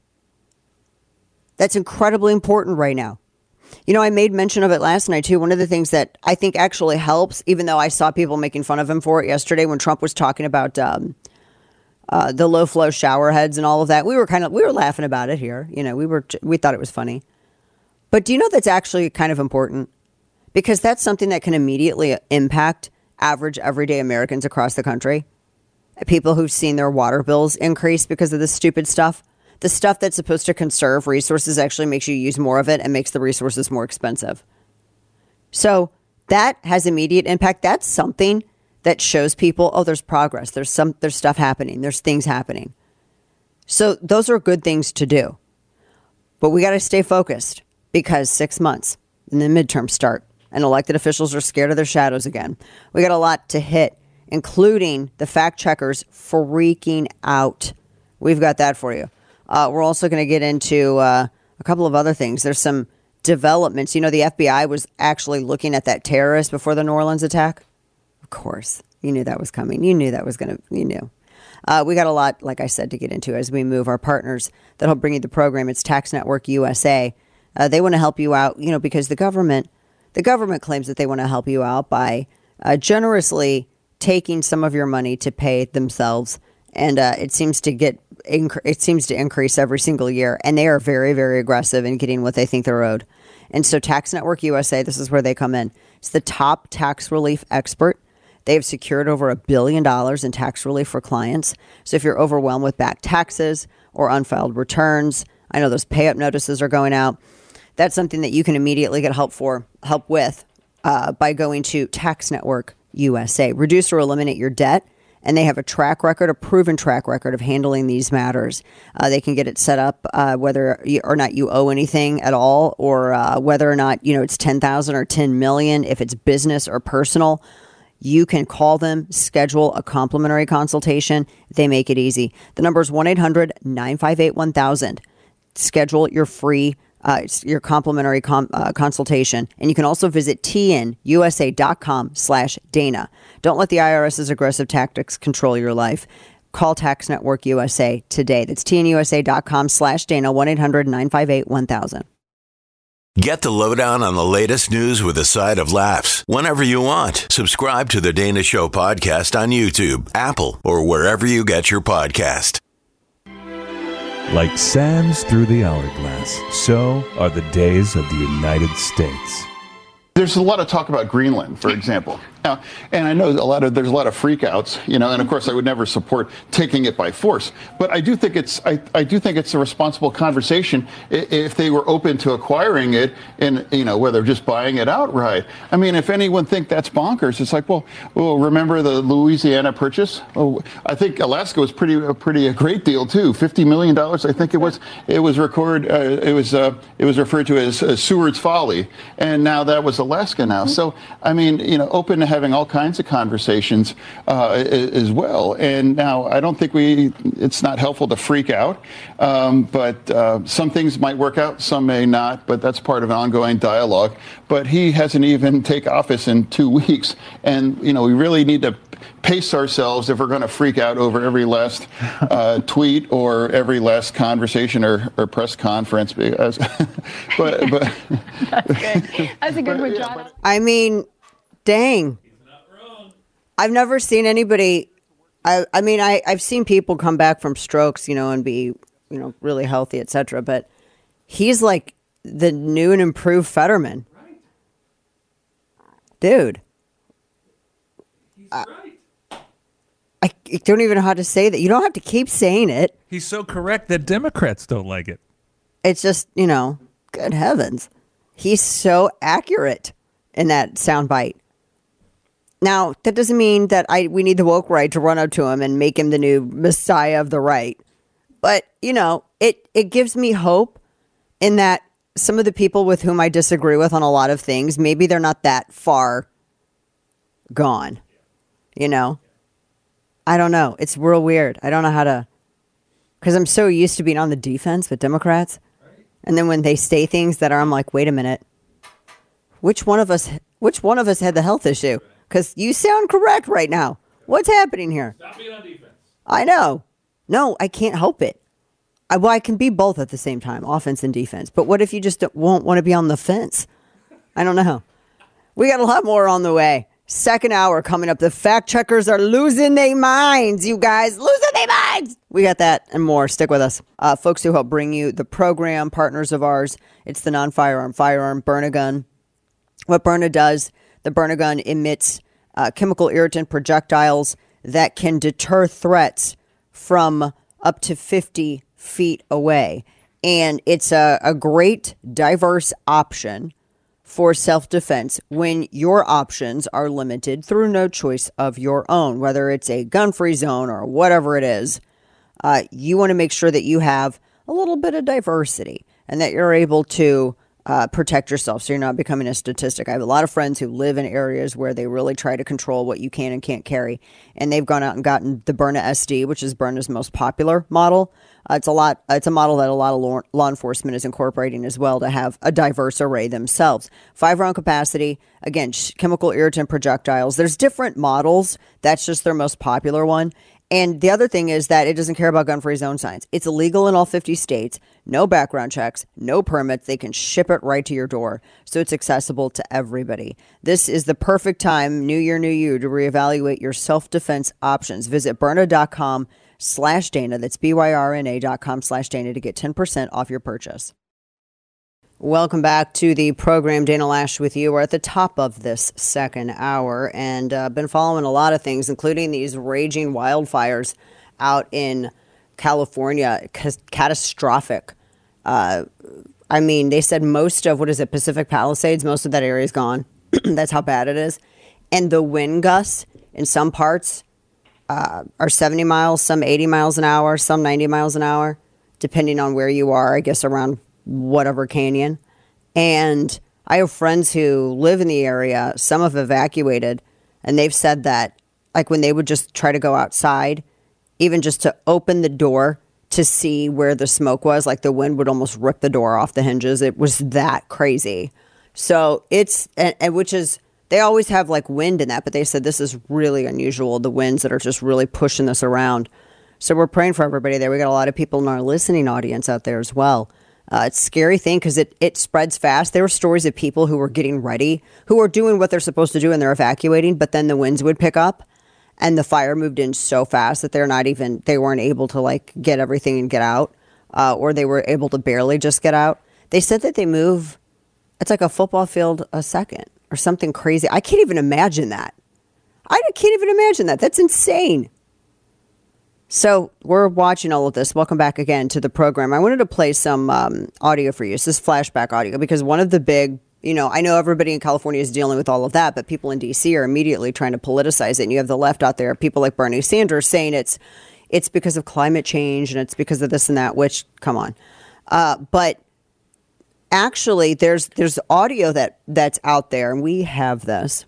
That's incredibly important right now. You know, I made mention of it last night, too. One of the things that I think actually helps, even though I saw people making fun of him for it yesterday when Trump was talking about um, uh, the low flow shower heads and all of that. We were kind of, we were laughing about it here. You know, we were, we thought it was funny. But do you know that's actually kind of important? Because that's something that can immediately impact average everyday Americans across the country. People who've seen their water bills increase because of this stupid stuff. The stuff that's supposed to conserve resources actually makes you use more of it and makes the resources more expensive. So that has immediate impact. That's something that shows people, oh, there's progress. There's some, there's stuff happening. There's things happening. So those are good things to do. But we got to stay focused. Because six months and the midterms start and elected officials are scared of their shadows again. We got a lot to hit, including the fact checkers freaking out. We've got that for you. Uh, we're also going to get into uh, a couple of other things. There's some developments. You know, the F B I was actually looking at that terrorist before the New Orleans attack. Of course, you knew that was coming. You knew that was going to, you knew. Uh, we got a lot, like I said, to get into as we move. Our partners that'll bring you the program. It's Tax Network U S A. Uh, they want to help you out, you know, because the government, the government claims that they want to help you out by uh, generously taking some of your money to pay themselves. And uh, it seems to get, inc- it seems to increase every single year. And they are very, very aggressive in getting what they think they're owed. And so Tax Network U S A, this is where they come in. It's the top tax relief expert. They have secured over a billion dollars in tax relief for clients. So if you're overwhelmed with back taxes or unfiled returns, I know those pay up notices are going out. That's something that you can immediately get help for, help with uh, by going to Tax Network U S A. Reduce or eliminate your debt, and they have a track record, a proven track record of handling these matters. Uh, they can get it set up uh, whether you, or not you owe anything at all, or uh, whether or not you know it's ten thousand or ten million. If it's business or personal, you can call them, schedule a complimentary consultation. They make it easy. The number is one eight hundred nine five eight one thousand. Schedule your free Uh, it's your complimentary com- uh, consultation. And you can also visit tnusa.com slash Dana. Don't let the IRS's aggressive tactics control your life. Call Tax Network U S A today. That's tnusa.com slash Dana, one eight hundred nine five eight one thousand. Get the lowdown on the latest news with a side of laughs whenever you want. Subscribe to the Dana Show podcast on YouTube, Apple, or wherever you get your podcast. Like sands through the hourglass, so are the days of the United States. there's a lot of talk about Greenland, for example. Now, and I know a lot of there's a lot of freakouts, you know, and of course I would never support taking it by force. But I do think it's I, I do think it's a responsible conversation if they were open to acquiring it, and you know, whether just buying it outright. I mean, if anyone think that's bonkers, it's like, well, well, remember the Louisiana Purchase? Oh, I think Alaska was pretty a pretty a great deal too. Fifty million dollars, I think it was. It was record. Uh, it was uh, it was referred to as uh, Seward's Folly, and now that was Alaska now. So I mean, you know, open to having all kinds of conversations uh, as well. And now I don't think we, it's not helpful to freak out, um, but uh, some things might work out, some may not, but that's part of an ongoing dialogue. But he hasn't even taken office in two weeks. And, you know, we really need to pace ourselves if we're going to freak out over every last uh, tweet or every last conversation or, or press conference. Because, but, but That's good. That's a good one, John. I mean, dang. I've never seen anybody. I, I mean, I, I've seen people come back from strokes, you know, and be, you know, really healthy, et cetera. But he's like the new and improved Fetterman. Right. Dude. He's I, right. I don't even know how to say that. You don't have to keep saying it. He's so correct that Democrats don't like it. It's just, you know, good heavens. He's so accurate in that soundbite. Now, that doesn't mean that I we need the woke right to run up to him and make him the new messiah of the right. But, you know, it, it gives me hope in that some of the people with whom I disagree with on a lot of things, maybe they're not that far gone. You know? I don't know. It's real weird. I don't know how to... Because I'm so used to being on the defense with Democrats. And then when they say things that are, I'm like, wait a minute. Which one of us, which one of us had the health issue? Because you sound correct right now. What's happening here? Stop being on defense. I know. No, I can't help it. I, well, I can be both at the same time, offense and defense. But what if you just don't, won't want to be on the fence? I don't know. We got a lot more on the way. Second hour coming up. The fact checkers are losing their minds, you guys. Losing their minds. We got that and more. Stick with us. Uh, folks who help bring you the program, partners of ours. It's the non-firearm firearm Burn-A-Gun. What Burn-A does, the Burn-A-Gun emits uh, chemical irritant projectiles that can deter threats from up to fifty feet away. And it's a, a great, diverse option for self-defense when your options are limited through no choice of your own, whether it's a gun-free zone or whatever it is. Uh, you want to make sure that you have a little bit of diversity and that you're able to uh, protect yourself so you're not becoming a statistic. I have a lot of friends who live in areas where they really try to control what you can and can't carry, and they've gone out and gotten the Byrna S D, which is Byrna's most popular model. Uh, it's a lot. It's a model that a lot of law, law enforcement is incorporating as well to have a diverse array themselves. Five round capacity. Again, sh- chemical irritant projectiles. There's different models. That's just their most popular one. And the other thing is that it doesn't care about gun-free zone signs. It's illegal in all fifty states. No background checks, no permits. They can ship it right to your door. So it's accessible to everybody. This is the perfect time, new year, new you, to reevaluate your self-defense options. Visit Byrna.com slash Dana. That's B-Y-R-N-A dot com slash Dana to get ten percent off your purchase. Welcome back to the program. Dana Loesch with you. We're at the top of this second hour and uh, been following a lot of things, including these raging wildfires out in California. C- catastrophic. Uh, I mean, they said most of, what is it, Pacific Palisades, most of that area is gone. That's how bad it is. And the wind gusts in some parts uh, are seventy miles, some eighty miles an hour, some ninety miles an hour, depending on where you are, I guess around whatever canyon. And I have friends who live in the area. Some have evacuated, and they've said that like when they would just try to go outside, even just to open the door to see where the smoke was, like the wind would almost rip the door off the hinges. It was that crazy. So it's, and, and which is, they always have like wind in that, but they said this is really unusual, the winds that are just really pushing this around. So we're praying for everybody there. We got a lot of people in our listening audience out there as well. Uh, it's a scary thing because it, it spreads fast. There were stories of people who were getting ready, who were doing what they're supposed to do and they're evacuating, but then the winds would pick up and the fire moved in so fast that they're not even, they weren't able to like get everything and get out, uh, or they were able to barely just get out. They said that they move, it's like a football field a second. or something crazy. I can't even imagine that. I can't even imagine that. That's insane. So we're watching all of this. Welcome back again to the program. I wanted to play some um, audio for you. This is flashback audio because one of the big, you know, I know everybody in California is dealing with all of that, but people in D C are immediately trying to politicize it. And you have the left out there, people like Bernie Sanders saying it's it's because of climate change and it's because of this and that, which, come on. Uh, but actually, there's there's audio that that's out there, and we have this,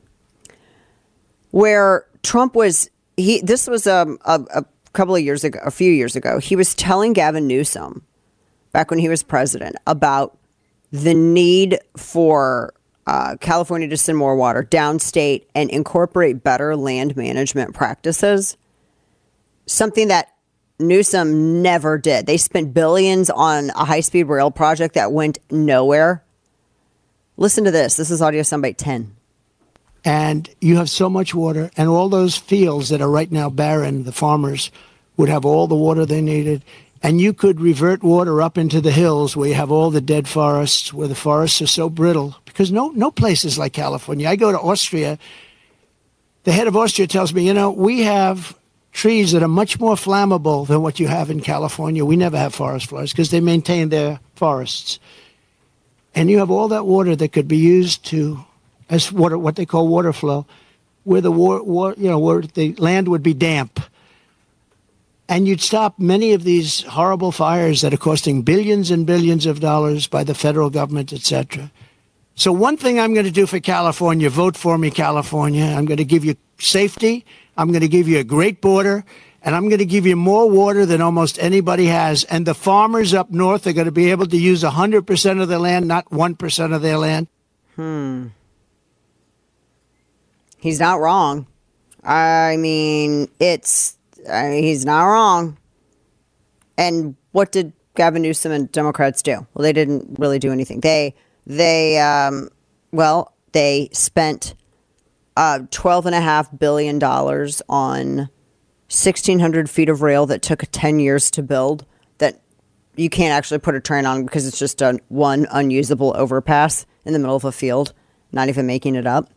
where Trump was, he. This was um, a, a couple of years ago, a few years ago. He was telling Gavin Newsom, back when he was president, about the need for uh, California to send more water downstate and incorporate better land management practices. Something that Newsom never did. They spent billions on a high-speed rail project that went nowhere. Listen to this. This is audio soundbite ten. And you have so much water, and all those fields that are right now barren, the farmers would have all the water they needed. And you could revert water up into the hills where you have all the dead forests, where the forests are so brittle. Because no, no place is like California. I go to Austria. The head of Austria tells me, you know, we have trees that are much more flammable than what you have in California. We never have forest fires because they maintain their forests. And you have all that water that could be used to, as water, what they call water flow, where the war, war, you know, where the land would be damp. And you'd stop many of these horrible fires that are costing billions and billions of dollars by the federal government, et cetera. So one thing I'm going to do for California, vote for me, California. I'm going to give you safety. I'm going to give you a great border, and I'm going to give you more water than almost anybody has. And the farmers up north are going to be able to use one hundred percent of their land, not one percent of their land. Hmm. He's not wrong. I mean, it's, I mean, he's not wrong. And what did Gavin Newsom and Democrats do? Well, they didn't really do anything. They, they, um, well, they spent Uh, twelve and a half billion dollars on sixteen hundred feet of rail that took ten years to build, that you can't actually put a train on because it's just a one unusable overpass in the middle of a field, not even making it up.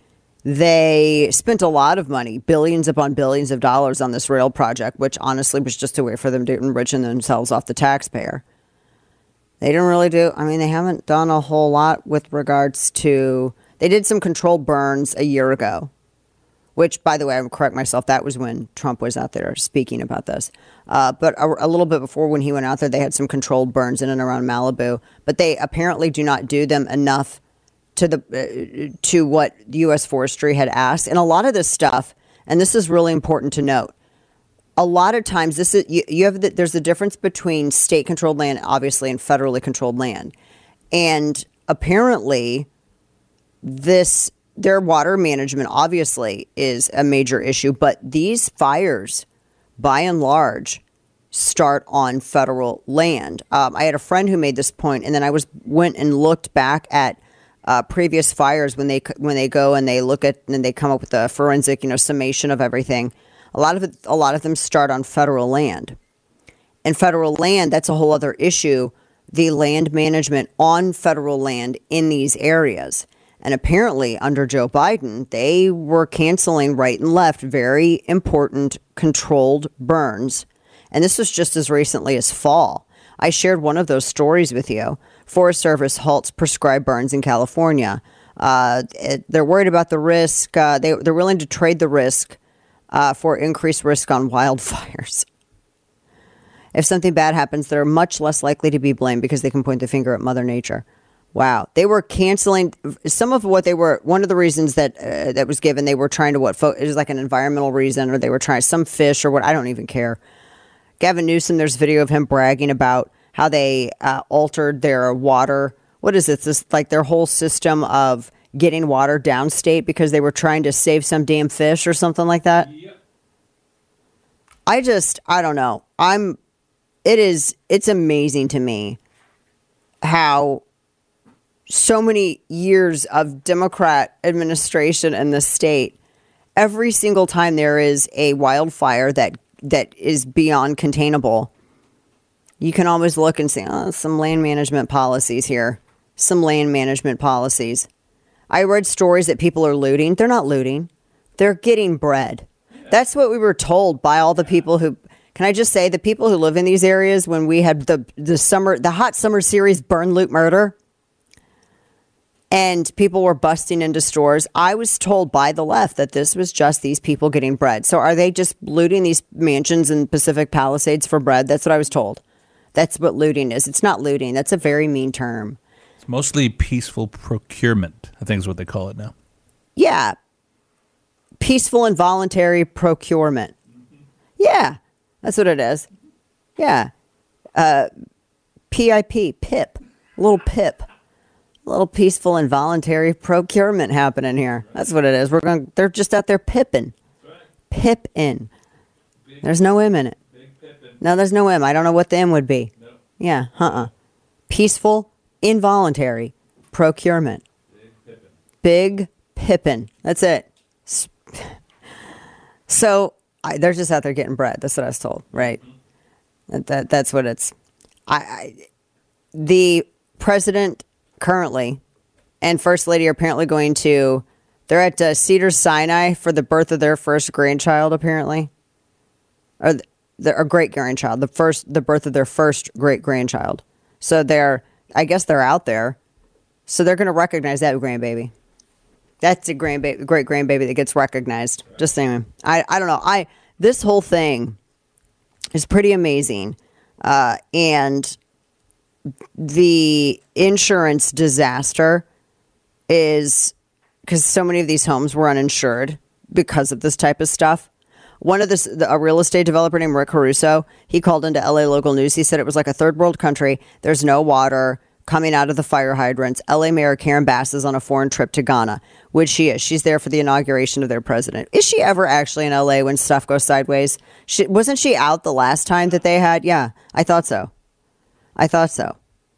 They spent a lot of money, billions upon billions of dollars on this rail project, which honestly was just a way for them to enrichen themselves off the taxpayer. They didn't really do, I mean, they haven't done a whole lot with regards to, they did some controlled burns a year ago, which, by the way, I would correct myself, that was when Trump was out there speaking about this. Uh, but a, a little bit before, when he went out there, they had some controlled burns in and around Malibu. But they apparently do not do them enough to the uh, to what U S Forestry had asked. And a lot of this stuff, and this is really important to note, a lot of times this is you, you have the, there's a difference between state-controlled land, obviously, and federally controlled land. And apparently, this their water management obviously is a major issue, but these fires, by and large, start on federal land. Um, I had a friend who made this point, and then I was went and looked back at uh, previous fires when they when they go and they look at and they come up with a forensic, you know, summation of everything. A lot of it, a lot of them start on federal land, and federal land, that's a whole other issue. The land management on federal land in these areas. And apparently, under Joe Biden, they were canceling right and left very important controlled burns. And this was just as recently as fall. I shared one of those stories with you. Forest Service halts prescribed burns in California. Uh, it, they're worried about the risk. Uh, they, they're willing to trade the risk uh, for increased risk on wildfires. If something bad happens, they're much less likely to be blamed because they can point the finger at Mother Nature. Wow. They were canceling some of what they were. One of the reasons that uh, that was given, they were trying to what fo- it was like an environmental reason, or they were trying some fish or what. I don't even care. Gavin Newsom, there's video of him bragging about how they uh, altered their water. What is it? This like their whole system of getting water downstate because they were trying to save some damn fish or something like that. Yeah. I just, I don't know. I'm, it is, it's amazing to me how so many years of Democrat administration in the state, every single time there is a wildfire that that is beyond containable, you can always look and say, oh, some land management policies here, some land management policies. I read stories that people are looting. They're not looting. They're getting bread. That's what we were told by all the people who, can I just say, the people who live in these areas when we had the, the summer, the hot summer series, Burn, Loot, Murder, and people were busting into stores. I was told by the left that this was just these people getting bread. So are they just looting these mansions in Pacific Palisades for bread? That's what I was told. That's what looting is. It's not looting. That's a very mean term. It's mostly peaceful procurement, I think is what they call it now. Yeah. Peaceful and voluntary procurement. Yeah. That's what it is. Yeah. Uh, P I P, PIP. A little PIP. A little peaceful and voluntary procurement happening here. That's what it is. We're going. They're just out there pipping. Pip-in. There's no M in it. No, there's no M. I don't know what the M would be. Yeah, uh-uh. Peaceful, involuntary procurement. Big pippin'. That's it. So I, they're just out there getting bread. That's what I was told, right? That, that that's what it's. I, I the president currently and first lady are apparently going to. They're at uh, Cedar Sinai for the birth of their first grandchild, apparently, or their great grandchild. The first, the birth of their first great grandchild. So they're, I guess they're out there. So they're going to recognize that grandbaby. That's a grandbaby, great grandbaby that gets recognized. Just saying. I, I don't know. I this whole thing is pretty amazing, uh, and the insurance disaster is because so many of these homes were uninsured because of this type of stuff. One of this, a real estate developer named Rick Caruso, he called into L A local news. He said it was like a third world country. There's no water coming out of the fire hydrants. L A Mayor Karen Bass is on a foreign trip to Ghana, which she is. She's there for the inauguration of their president. Is she ever actually in L A when stuff goes sideways? She, wasn't she out the last time that they had? Yeah, I thought so. I thought so.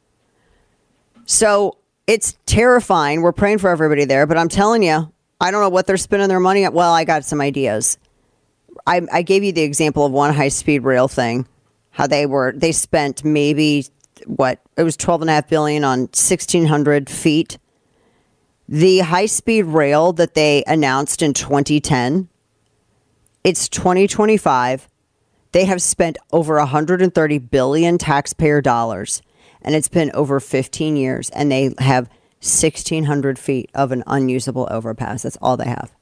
So it's terrifying. We're praying for everybody there, but I'm telling you, I don't know what they're spending their money on. Well, I got some ideas. I, I gave you the example of one high-speed rail thing, how they were, they spent maybe, what, it was twelve and a half billion on sixteen hundred feet. The high-speed rail that they announced in twenty ten, it's twenty twenty-five. They have spent over one hundred thirty billion taxpayer dollars, and it's been over fifteen years, and they have sixteen hundred feet of an unusable overpass. That's all they have.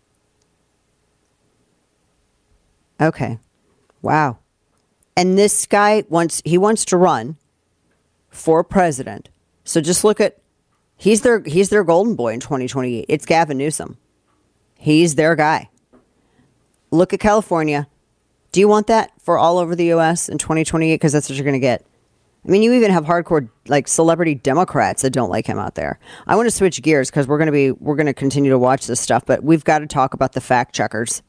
Okay. Wow. And this guy wants, he wants to run for president. So just look at, he's their, he's their golden boy in twenty twenty-eight. It's Gavin Newsom. He's their guy. Look at California. Do you want that for all over the U S in twenty twenty-eight? Because that's what you're going to get. I mean, you even have hardcore, like, celebrity Democrats that don't like him out there. I want to switch gears because we're going to be, we're going to continue to watch this stuff, but we've got to talk about the fact checkers.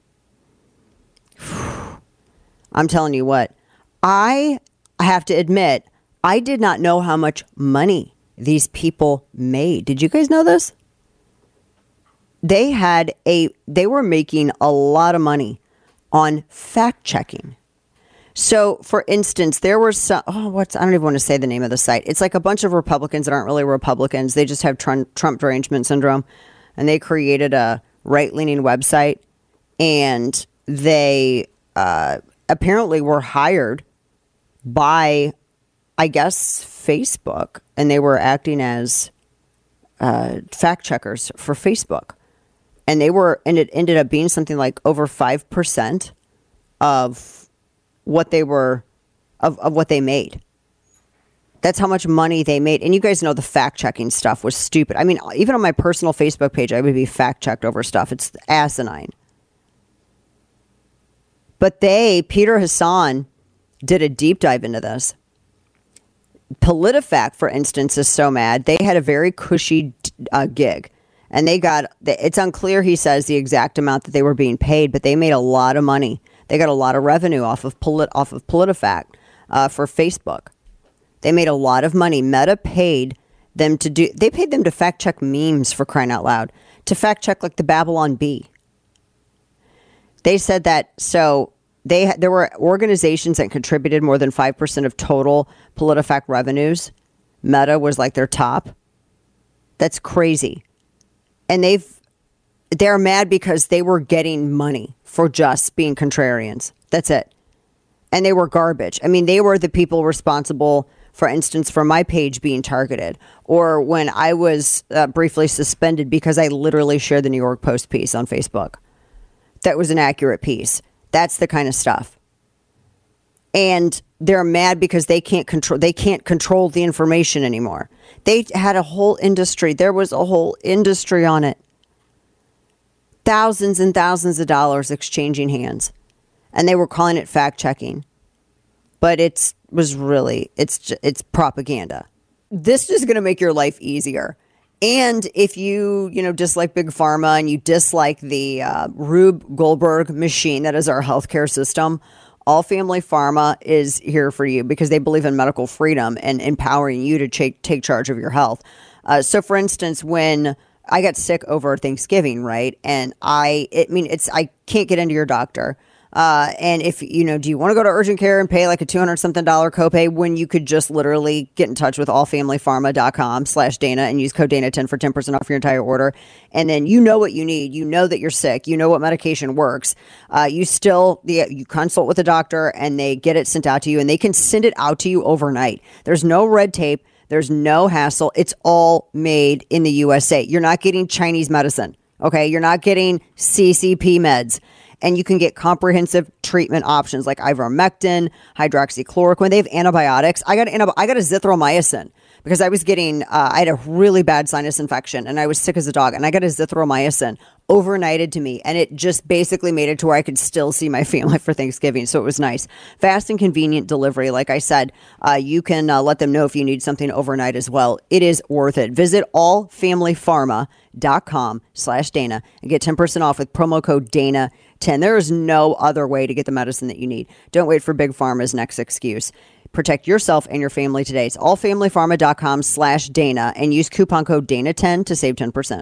I'm telling you what, I have to admit, I did not know how much money these people made. Did you guys know this? They had a, they were making a lot of money on fact checking. So, for instance, there were some, oh, what's, I don't even want to say the name of the site. It's like a bunch of Republicans that aren't really Republicans. They just have Trump, Trump derangement syndrome. And they created a right-leaning website. And they uh, apparently were hired by, I guess, Facebook. And they were acting as uh, fact checkers for Facebook. And they were, and it ended up being something like over five percent of what they were, of, of what they made. That's how much money they made. And you guys know the fact-checking stuff was stupid. I mean, even on my personal Facebook page, I would be fact-checked over stuff. It's asinine. But they, Peter Hassan, did a deep dive into this. PolitiFact, for instance, is so mad. They had a very cushy uh, gig. And they got, it's unclear, he says, the exact amount that they were being paid, but they made a lot of money. They got a lot of revenue off of polit- off of PolitiFact uh, for Facebook. They made a lot of money. Meta paid them to do, they paid them to fact check memes, for crying out loud, to fact check like the Babylon Bee. They said that, so they there were organizations that contributed more than five percent of total PolitiFact revenues. Meta was like their top. That's crazy. And they've they're mad because they were getting money for just being contrarians. That's it. And they were garbage. I mean, they were the people responsible, for instance, for my page being targeted, or when I was uh, briefly suspended because I literally shared the New York Post piece on Facebook. That was an accurate piece. That's the kind of stuff. And they're mad because they can't control they can't control the information anymore. They had a whole industry. There was a whole industry on it. Thousands and thousands of dollars exchanging hands. And they were calling it fact checking. But it's was really it's it's propaganda. This is going to make your life easier. And if you, you know, dislike Big Pharma and you dislike the uh, Rube Goldberg machine that is our healthcare system, All Family Pharma is here for you because they believe in medical freedom and empowering you to take take charge of your health. Uh, so, for instance, when I got sick over Thanksgiving, right, and I, it, I mean, it's I can't get into your doctor. Uh, and if, you know, do you want to go to urgent care and pay like a two hundred something dollar copay when you could just literally get in touch with allfamilypharma.com slash Dana and use code Dana ten for ten percent off your entire order. And then you know what you need. You know that you're sick. You know what medication works. Uh, you still, the, you consult with a doctor and they get it sent out to you and they can send it out to you overnight. There's no red tape. There's no hassle. It's all made in the U S A. You're not getting Chinese medicine. Okay. You're not getting C C P meds. And you can get comprehensive treatment options like ivermectin, hydroxychloroquine. They have antibiotics. I got an, I got a zithromycin because I was getting, uh, I had a really bad sinus infection and I was sick as a dog. And I got a zithromycin overnighted to me. And it just basically made it to where I could still see my family for Thanksgiving. So it was nice. Fast and convenient delivery. Like I said, uh, you can uh, let them know if you need something overnight as well. It is worth it. Visit allfamilypharma.com slash Dana and get ten percent off with promo code Dana ten. There is no other way to get the medicine that you need. Don't wait for Big Pharma's next excuse. Protect yourself and your family today. It's allfamilypharma.com slash Dana and use coupon code Dana ten to save ten percent.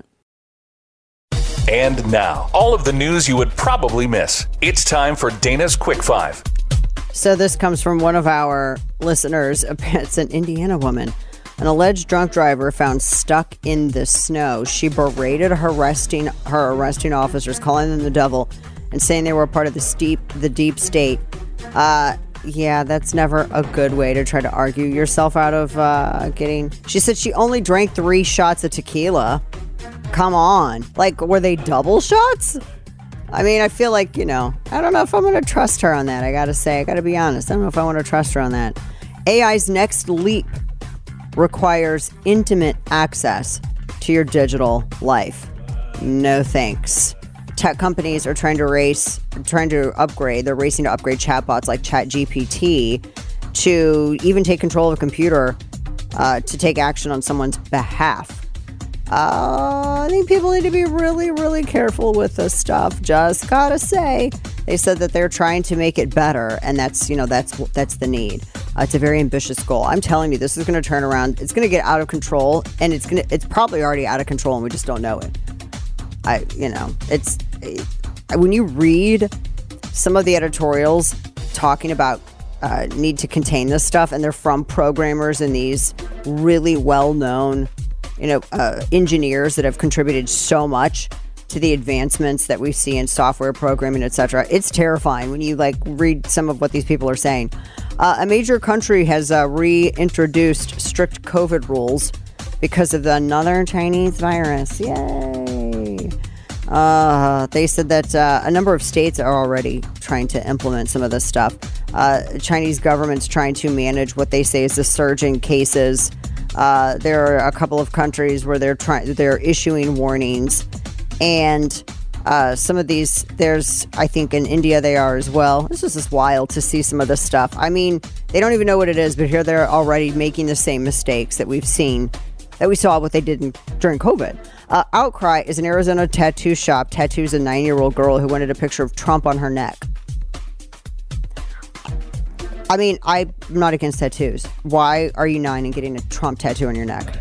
And now, all of the news you would probably miss. It's time for Dana's Quick Five. So this comes from one of our listeners. It's an Indiana woman. An alleged drunk driver found stuck in the snow. She berated her arresting, her arresting officers, calling them the devil, and saying they were a part of the steep, the deep state. Uh, yeah, that's never a good way to try to argue yourself out of uh, getting... She said she only drank three shots of tequila. Come on. Like, were they double shots? I mean, I feel like, you know, I don't know if I'm going to trust her on that. I got to say, I got to be honest. I don't know if I want to trust her on that. A I's next leap requires intimate access to your digital life. No thanks. Tech companies are trying to race, trying to upgrade. They're racing to upgrade chatbots like ChatGPT to even take control of a computer uh, to take action on someone's behalf. Uh, I think people need to be really, really careful with this stuff. Just gotta say, they said that they're trying to make it better, and that's, you know, that's that's the need. Uh, it's a very ambitious goal. I'm telling you, this is going to turn around. It's going to get out of control, and it's going to, it's probably already out of control, and we just don't know it. I, you know, it's it, when you read some of the editorials talking about uh, need to contain this stuff, and they're from programmers and these really well-known, you know, uh, engineers that have contributed so much to the advancements that we see in software programming, et cetera. It's terrifying when you like read some of what these people are saying. Uh, a major country has uh, reintroduced strict COVID rules because of the another Chinese virus. Yay! Uh, they said that uh, a number of states are already trying to implement some of this stuff. Uh, Chinese government's trying to manage what they say is the surge in cases. Uh, there are a couple of countries where they're trying, they're issuing warnings, and uh, some of these, there's, I think in India they are as well. This is just wild to see some of this stuff. I mean, they don't even know what it is, but here they're already making the same mistakes that we've seen, that we saw what they did in, during COVID. Uh, Outcry is an Arizona tattoo shop. Tattoos a nine-year-old girl who wanted a picture of Trump on her neck. I mean, I'm not against tattoos. Why are you nine and getting a Trump tattoo on your neck?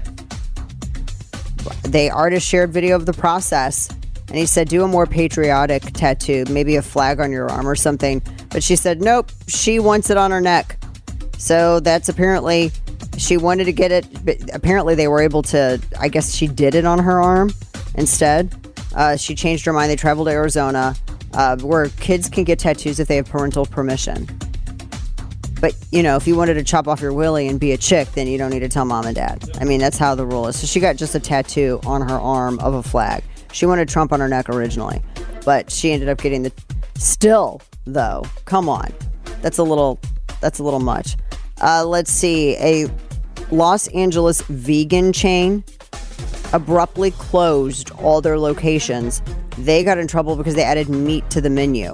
The artist shared video of the process, and he said, do a more patriotic tattoo, maybe a flag on your arm or something. But she said, nope, she wants it on her neck. So that's apparently, she wanted to get it, but apparently they were able to, I guess she did it on her arm, Instead, uh, she changed her mind. They traveled to Arizona, uh, where kids can get tattoos if they have parental permission. But, you know, if you wanted to chop off your willy and be a chick, then you don't need to tell mom and dad. I mean, that's how the rule is. So she got just a tattoo on her arm of a flag. She wanted Trump on her neck originally, but she ended up getting the... Still, though, come on. That's a little, that's a little much. Uh, let's see. A Los Angeles vegan chain abruptly closed all their locations. They got in trouble because they added meat to the menu.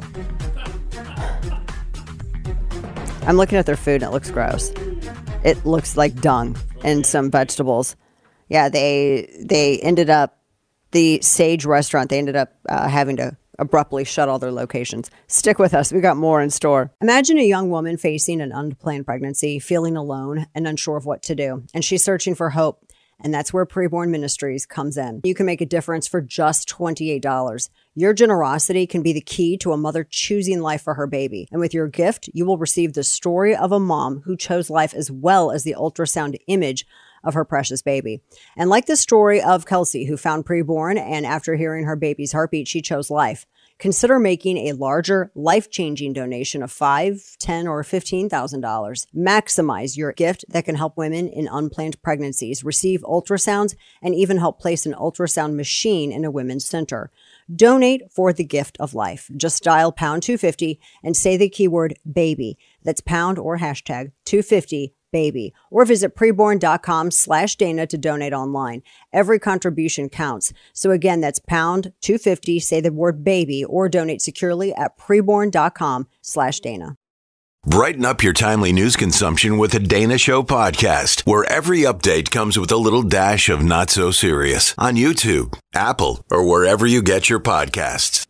I'm looking at their food and it looks gross. It looks like dung and some vegetables. Yeah, they they ended up, the Sage restaurant, they ended up uh, having to abruptly shut all their locations. Stick with us. We got more in store. Imagine a young woman facing an unplanned pregnancy, feeling alone and unsure of what to do. And she's searching for hope. And that's where Preborn Ministries comes in. You can make a difference for just twenty-eight dollars. Your generosity can be the key to a mother choosing life for her baby. And with your gift, you will receive the story of a mom who chose life as well as the ultrasound image of her precious baby. And like the story of Kelsey, who found preborn, and after hearing her baby's heartbeat, she chose life. Consider making a larger, life-changing donation of five thousand dollars, ten thousand dollars, or fifteen thousand dollars. Maximize your gift that can help women in unplanned pregnancies receive ultrasounds and even help place an ultrasound machine in a women's center. Donate for the gift of life. Just dial pound two fifty and say the keyword baby. That's pound or hashtag two fifty baby, or visit preborn.com slash Dana to donate online. Every contribution counts. So again, that's pound two fifty, say the word baby, or donate securely at preborn.com slash Dana. Brighten up your timely news consumption with a Dana Show podcast, where every update comes with a little dash of not so serious on YouTube, Apple, or wherever you get your podcasts.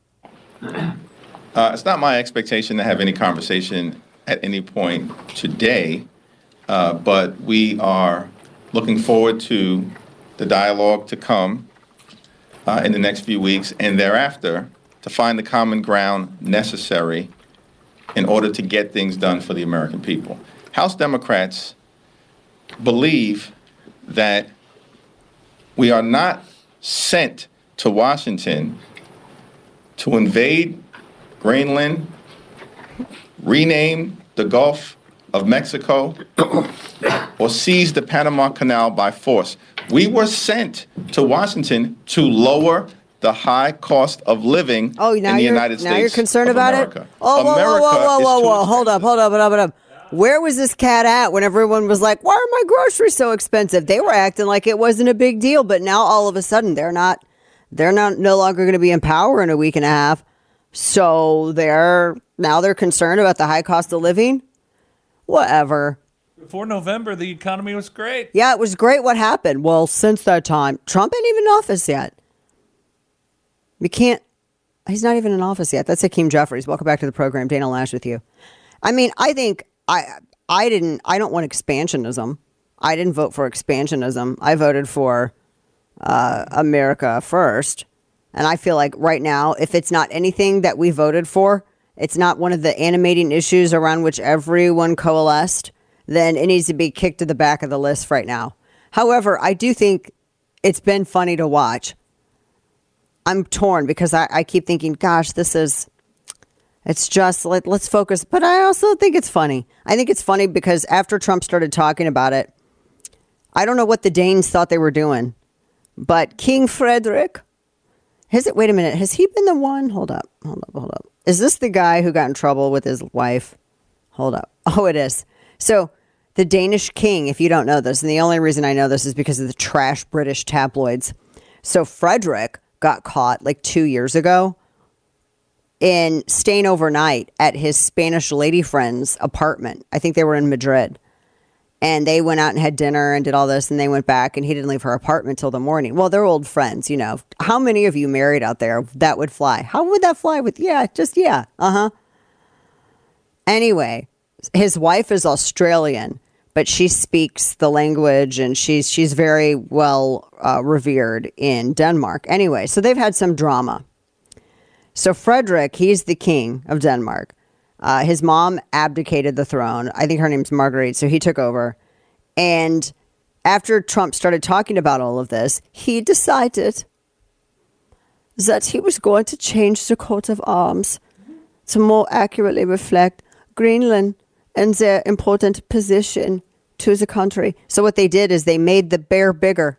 Uh, it's not my expectation to have any conversation at any point today. Uh, but we are looking forward to the dialogue to come uh, in the next few weeks and thereafter to find the common ground necessary in order to get things done for the American people. House Democrats believe that we are not sent to Washington to invade Greenland, rename the Gulf of Mexico, or seize the Panama Canal by force. We were sent to Washington to lower the high cost of living oh, now in the you're, United now States. Now you're concerned about America. it? Oh, whoa, America whoa, whoa, whoa, whoa, whoa. Too- Hold up, hold up, hold up, hold up. Where was this cat at when everyone was like, why are my groceries so expensive? They were acting like it wasn't a big deal, but now all of a sudden they're not, they're not no longer going to be in power in a week and a half. So they're, now they're concerned about the high cost of living? Whatever. Before November, the economy was great. Yeah, it was great. What happened? Well, since that time, Trump ain't even in office yet. We can't, he's not even in office yet. That's Hakeem Jeffries. Welcome back to the program. Dana Lash with you. I mean, I think I, I didn't, I don't want expansionism. I didn't vote for expansionism. I voted for uh, America first. And I feel like right now, if it's not anything that we voted for, it's not one of the animating issues around which everyone coalesced, then it needs to be kicked to the back of the list right now. However, I do think it's been funny to watch. I'm torn because I, I keep thinking, gosh, this is, it's just, let, let's focus. But I also think it's funny. I think it's funny because after Trump started talking about it, I don't know what the Danes thought they were doing, but King Frederick, has it, wait a minute, has he been the one? Hold up, hold up, hold up. Is this the guy who got in trouble with his wife? Hold up. Oh, it is. So the Danish king, if you don't know this, and the only reason I know this is because of the trash British tabloids. So Frederick got caught like two years ago in staying overnight at his Spanish lady friend's apartment. I think they were in Madrid. And they went out and had dinner and did all this, and they went back, and he didn't leave her apartment till the morning. Well, they're old friends, you know. How many of you married out there that would fly? How would that fly with? Yeah, just, yeah. Uh-huh. Anyway, his wife is Australian, but she speaks the language, and she's she's very well uh, revered in Denmark. Anyway, so they've had some drama. So Frederick, he's the king of Denmark. Uh, his mom abdicated the throne. I think her name's Marguerite, so he took over. And after Trump started talking about all of this, he decided that he was going to change the coat of arms to more accurately reflect Greenland and their important position to the country. So what they did is they made the bear bigger.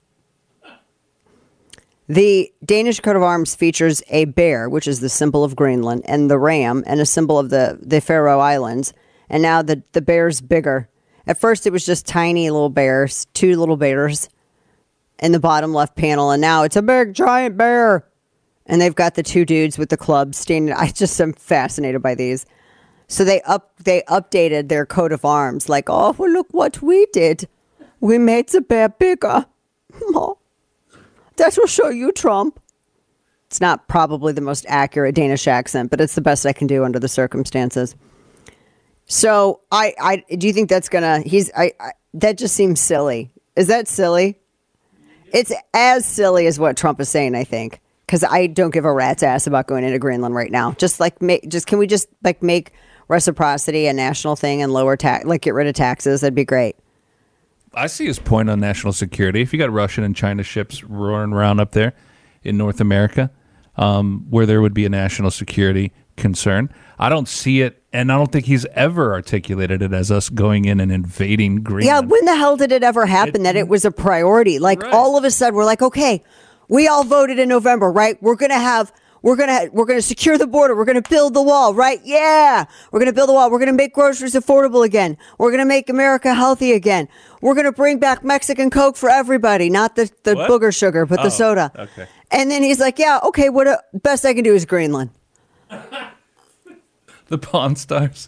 The Danish coat of arms features a bear, which is the symbol of Greenland, and the ram, and a symbol of the, the Faroe Islands. And now the, the bear's bigger. At first, it was just tiny little bears, two little bears in the bottom left panel. And now it's a big, giant bear. And they've got the two dudes with the clubs standing. I just am fascinated by these. So they up they updated their coat of arms. Like, oh, well, look what we did. We made the bear bigger. That will show you, Trump. It's not probably the most accurate Danish accent, but it's the best I can do under the circumstances. So I, I do you think that's gonna? He's I, I that just seems silly. Is that silly? It's as silly as what Trump is saying, I think, because I don't give a rat's ass about going into Greenland right now. Just like make, just can we just like make reciprocity a national thing and lower tax, like get rid of taxes? That'd be great. I see his point on national security. If you got Russian and China ships roaring around up there in North America, um, where there would be a national security concern, I don't see it, and I don't think he's ever articulated it as us going in and invading Greenland. Yeah, when the hell did it ever happen it, that it was a priority? Like right. all of a sudden, we're like, okay, we all voted in November, right? We're gonna have. We're gonna we're gonna secure the border. We're gonna build the wall, right? Yeah, we're gonna build the wall. We're gonna make groceries affordable again. We're gonna make America healthy again. We're gonna bring back Mexican Coke for everybody, not the, the booger sugar, but oh, the soda. Okay. And then he's like, "Yeah, okay. What uh, best I can do is Greenland." The Pawn Stars.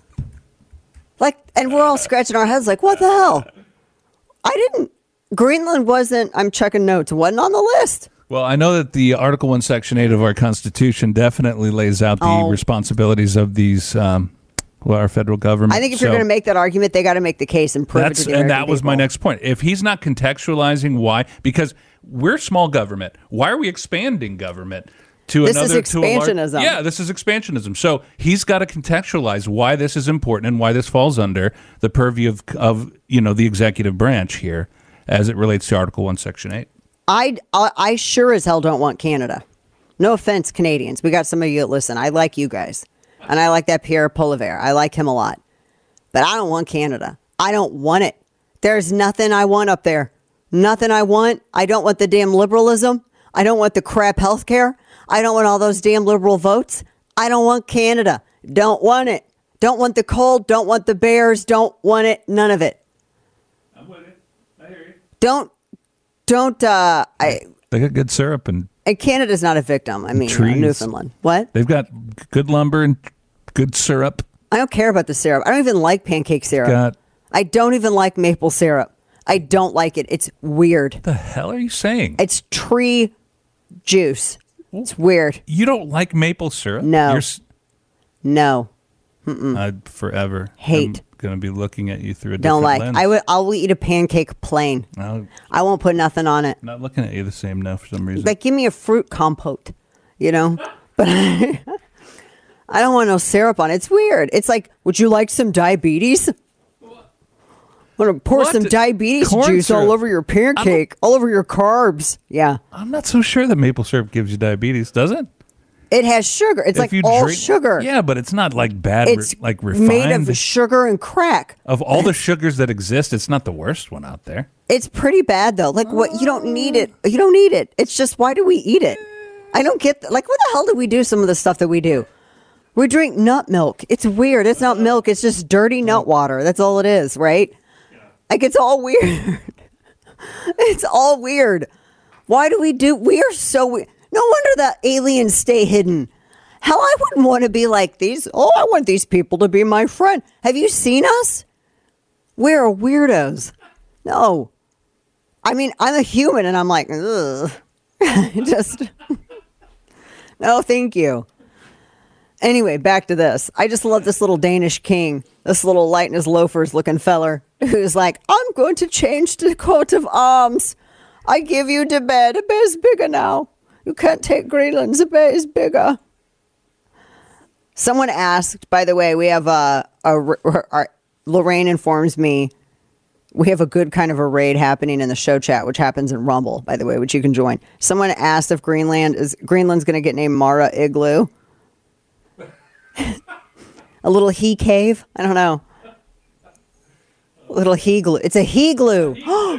Like, and we're all scratching our heads, like, "What the hell?" I didn't. Greenland wasn't. I'm checking notes. Wasn't on the list. Well, I know that the Article one, Section eight of our Constitution definitely lays out the oh. responsibilities of these, um, well, our federal government. I think if so, you're going to make that argument, they got to make the case and prove it to the American And that was people. my next point. If he's not contextualizing why, because we're small government, why are we expanding government to this another? This is expansionism. To a large, yeah, this is expansionism. So he's got to contextualize why this is important and why this falls under the purview of, of you know, the executive branch here as it relates to Article one, Section eight. I, I I sure as hell don't want Canada. No offense, Canadians. We got some of you that listen. I like you guys. And I like that Pierre Poilievre. I like him a lot. But I don't want Canada. I don't want it. There's nothing I want up there. Nothing I want. I don't want the damn liberalism. I don't want the crap health care. I don't want all those damn liberal votes. I don't want Canada. Don't want it. Don't want the cold. Don't want the bears. Don't want it. None of it. I'm with it. I hear you. Don't. Don't, uh, I... They got good syrup and... And Canada's not a victim. I mean, uh, Newfoundland. What? They've got good lumber and good syrup. I don't care about the syrup. I don't even like pancake syrup. Got, I don't even like maple syrup. I don't like it. It's weird. What the hell are you saying? It's tree juice. It's weird. You don't like maple syrup? No. You're... No. Mm-mm. I'd forever... Hate. I'm going to be looking at you through a don't different like. lens. I would. I'll eat a pancake plain. No. I won't put nothing on it. Not looking at you the same now for some reason. Like, give me a fruit compote, you know? But I, I don't want no syrup on it. It's weird. It's like, would you like some diabetes? I'm going to pour What? some diabetes Corn juice syrup. all over your pancake, all over your carbs. Yeah. I'm not so sure that maple syrup gives you diabetes, does it? It has sugar. It's If like you all drink- sugar. Yeah, but it's not like bad, It's re- like refined. made of sugar and crack. Of all the sugars that exist, it's not the worst one out there. It's pretty bad though. Like what? You don't need it. You don't need it. It's just why do we eat it? I don't get th- like what the hell do we do? Some of the stuff that we do. We drink nut milk. It's weird. It's not milk. It's just dirty nut water. That's all it is, right? Like it's all weird. It's all weird. Why do we do? We are so weird. No wonder the aliens stay hidden. Hell, I wouldn't want to be like these. Oh, I want these people to be my friend. Have you seen us? We're weirdos. No. I mean, I'm a human and I'm like, ugh. Just, no, thank you. Anyway, back to this. I just love this little Danish king, this little light in his loafers looking feller who's like, I'm going to change the coat of arms. I give you the bear. The bear's bigger now. You can't take Greenland. The bear is bigger. Someone asked, by the way, we have a, a, a Lorraine informs me We have a good kind of a raid happening in the show chat, which happens in Rumble, by the way, which you can join. Someone asked if Greenland is Greenland's going to get named Mara Igloo. A little he cave? I don't know. A little he glue. It's a he glue.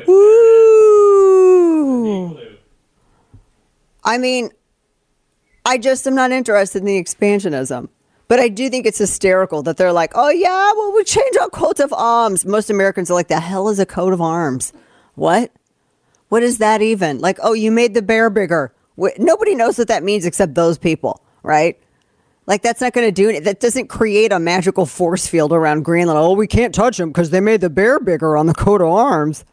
Woo! I mean, I just am not interested in the expansionism. But I do think it's hysterical that they're like, oh, yeah, well, we change our coat of arms. Most Americans are like, the hell is a coat of arms? What? What is that even? Like, oh, you made the bear bigger. Nobody knows what that means except those people, right? Like, that's not going to do it. That doesn't create a magical force field around Greenland. Oh, we can't touch them because they made the bear bigger on the coat of arms.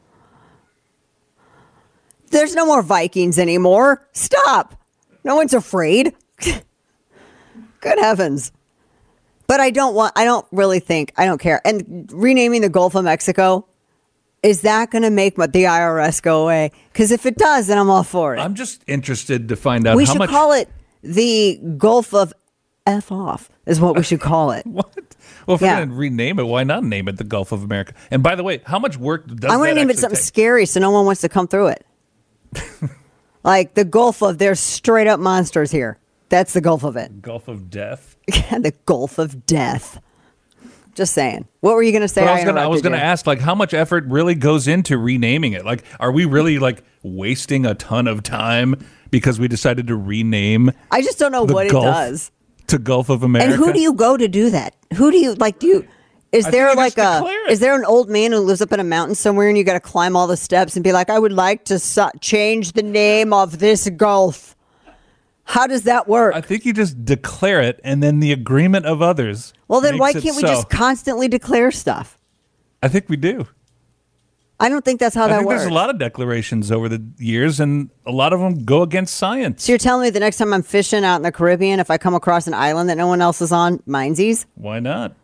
There's no more Vikings anymore. Stop. No one's afraid. Good heavens. But I don't want, I don't really think, I don't care. And renaming the Gulf of Mexico, is that going to make the I R S go away? Because if it does, then I'm all for it. I'm just interested to find out we how should much. call it the Gulf of F off, is what we should call it. What? Well, if Yeah. we're going to rename it, why not name it the Gulf of America? And by the way, how much work does I want to that name it actually something take? scary so no one wants to come through it. Like the Gulf of, there's straight up monsters here. That's the Gulf of it. Gulf of Death? The Gulf of Death. Just saying. What were you going to say? But I was gonna, I was interrupted going to you. ask, like, how much effort really goes into renaming it? Like, are we really like wasting a ton of time because we decided to rename? I just don't know the what Gulf it does. to Gulf of America? And who do you go to do that? Who do you like? Do you? Is I there think you like just a? declare it. Is there an old man who lives up in a mountain somewhere, and you got to climb all the steps and be like, I would like to su- change the name of this Gulf. How does that work? I think you just declare it, and then the agreement of others. Well, then why makes it can't we so. just constantly declare stuff? I think we do. I don't think that's how I that think works. there's a lot of declarations over the years, and a lot of them go against science. So you're telling me the next time I'm fishing out in the Caribbean, if I come across an island that no one else is on, Mindsies? Why not?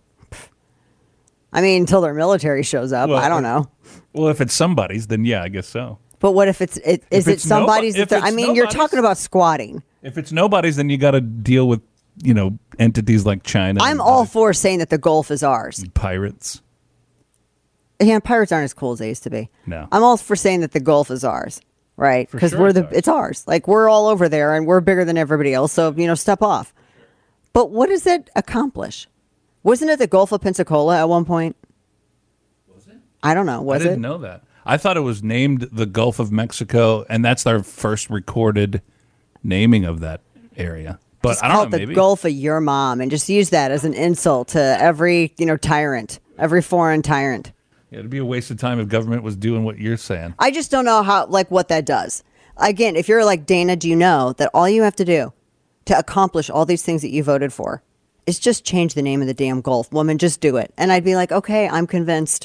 I mean, until their military shows up. Well, I don't know. Well, if it's somebody's, then yeah, I guess so. But what if it's it, is If it it's somebody's? nobo- that they're- if I it's mean, you're nobody's- talking about squatting. If it's nobody's, then you got to deal with, you know, entities like China. I'm and all for saying that the Gulf is ours. pirates. Yeah, pirates aren't as cool as they used to be. No. I'm all for saying that the Gulf is ours, right? For Because sure we're it's the it's ours. Like we're all over there, and we're bigger than everybody else. So you know, step off. But what does it accomplish? Wasn't it the Gulf of Pensacola at one point? Was it? I don't know. Was I didn't it? know that. I thought it was named the Gulf of Mexico, and that's our first recorded naming of that area. But Just I call don't know, it the maybe. Gulf of your mom, and just use that as an insult to every you know tyrant, every foreign tyrant. Yeah, it'd be a waste of time if government was doing what you're saying. I just don't know how, like, what that does. Again, if you're like Dana, do you know that all you have to do to accomplish all these things that you voted for is just change the name of the damn Gulf? Woman, just do it. And I'd be like, okay, I'm convinced.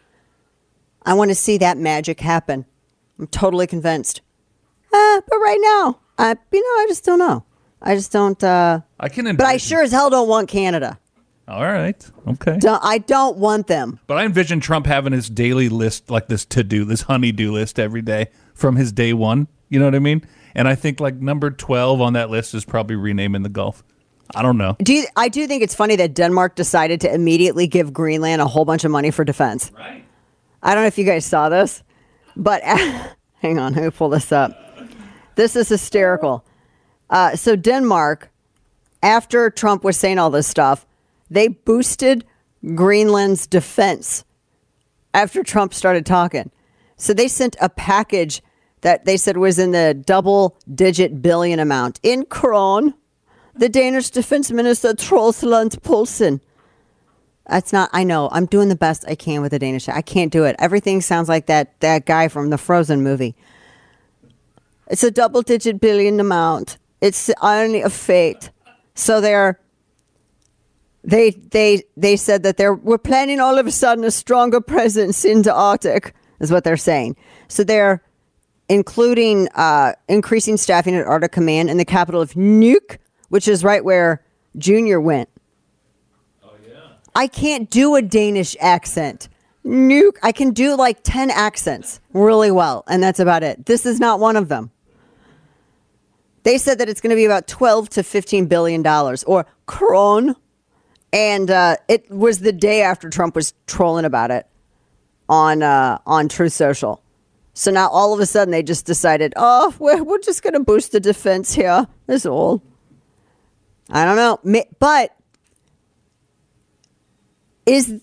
I want to see that magic happen. I'm totally convinced. Uh, but right now, I, you know, I just don't know. I just don't. Uh, I can. but I sure as hell don't want Canada. All right. Okay. Don't, I don't want them. But I envision Trump having his daily list, like this to-do, this honey-do list every day from his day one. You know what I mean? And I think like number twelve on that list is probably renaming the Gulf. I don't know. Do you, I do think it's funny that Denmark decided to immediately give Greenland a whole bunch of money for defense. Right. I don't know if you guys saw this, but hang on, let me pull this up. This is hysterical. Uh, so Denmark, after Trump was saying all this stuff, they boosted Greenland's defense after Trump started talking. So they sent a package that they said was in the double-digit billion amount in kron. The Danish Defense Minister Troels Lund Poulsen. That's not. I know. I'm doing the best I can with the Danish. I can't do it. Everything sounds like that that guy from the Frozen movie. It's a double-digit billion amount. It's the irony of fate. So they're. They they they said that they're we're planning all of a sudden a stronger presence in the Arctic, is what they're saying. So they're including uh, increasing staffing at Arctic Command in the capital of Nuuk, which is right where Junior went. Oh yeah. I can't do a Danish accent. Nuuk. I can do like ten accents really well, and that's about it. This is not one of them. They said that it's going to be about twelve to fifteen billion dollars, or kron. And uh, it was the day after Trump was trolling about it. on uh, on Truth Social. So now all of a sudden they just decided, oh, we're, we're just going to boost the defense here. That's all. I don't know. But is,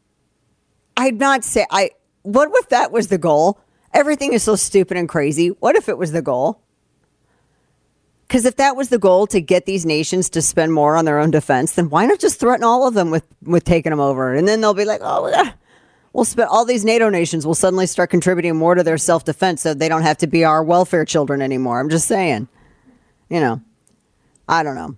I'd not say, I. what if that was the goal? Everything is so stupid and crazy. What if it was the goal? Because if that was the goal, to get these nations to spend more on their own defense, then why not just threaten all of them with, with taking them over? And then they'll be like, oh, we're We'll spend all these NATO nations will suddenly start contributing more to their self-defense so they don't have to be our welfare children anymore. I'm just saying, you know, I don't know.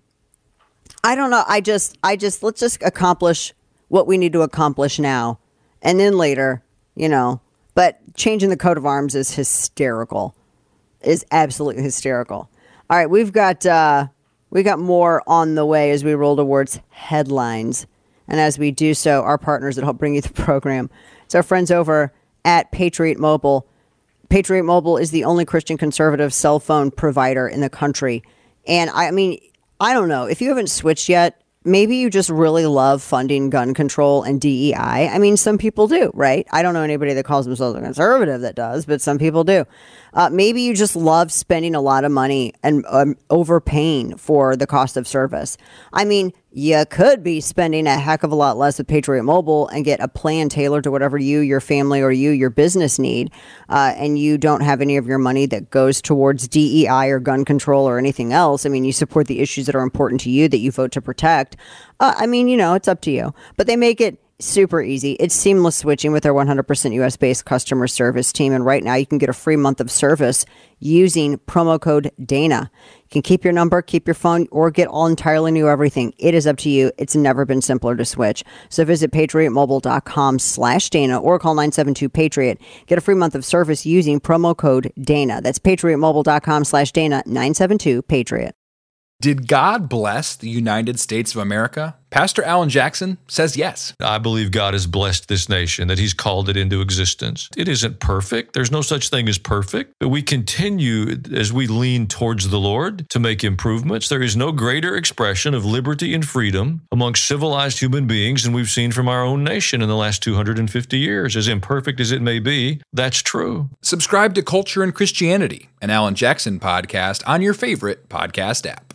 I don't know. I just, I just, let's just accomplish what we need to accomplish now. And then later, you know, but changing the coat of arms is hysterical, is absolutely hysterical. All right. We've got, uh, we got more on the way as we roll towards headlines. And as we do so, our partners that help bring you the program, it's our friends over at Patriot Mobile. Patriot Mobile is the only Christian conservative cell phone provider in the country. And I mean, I don't know. If you haven't switched yet, maybe you just really love funding gun control and D E I. I mean, some people do, right? I don't know anybody that calls themselves a conservative that does, but some people do. Uh, maybe you just love spending a lot of money and um, overpaying for the cost of service. I mean, you could be spending a heck of a lot less with Patriot Mobile and get a plan tailored to whatever you, your family, or you, your business need, uh, and you don't have any of your money that goes towards D E I or gun control or anything else. I mean, you support the issues that are important to you that you vote to protect. Uh, I mean, you know, it's up to you. But they make it super easy. It's seamless switching with their one hundred percent U S-based customer service team. And right now you can get a free month of service using promo code Dana. You can keep your number, keep your phone, or get all entirely new everything. It is up to you. It's never been simpler to switch. So visit patriotmobile.com slash Dana or call nine seven two Patriot. Get a free month of service using promo code Dana. That's patriotmobile.com slash Dana, nine seven two Patriot. Did God bless the United States of America? Pastor Alan Jackson says yes. I believe God has blessed this nation, that he's called it into existence. It isn't perfect. There's no such thing as perfect. But we continue, as we lean towards the Lord, to make improvements. There is no greater expression of liberty and freedom amongst civilized human beings than we've seen from our own nation in the last two hundred fifty years. As imperfect as it may be, that's true. Subscribe to Culture and Christianity, an Alan Jackson podcast on your favorite podcast app.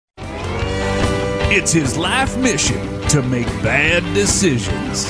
It's his life mission to make bad decisions.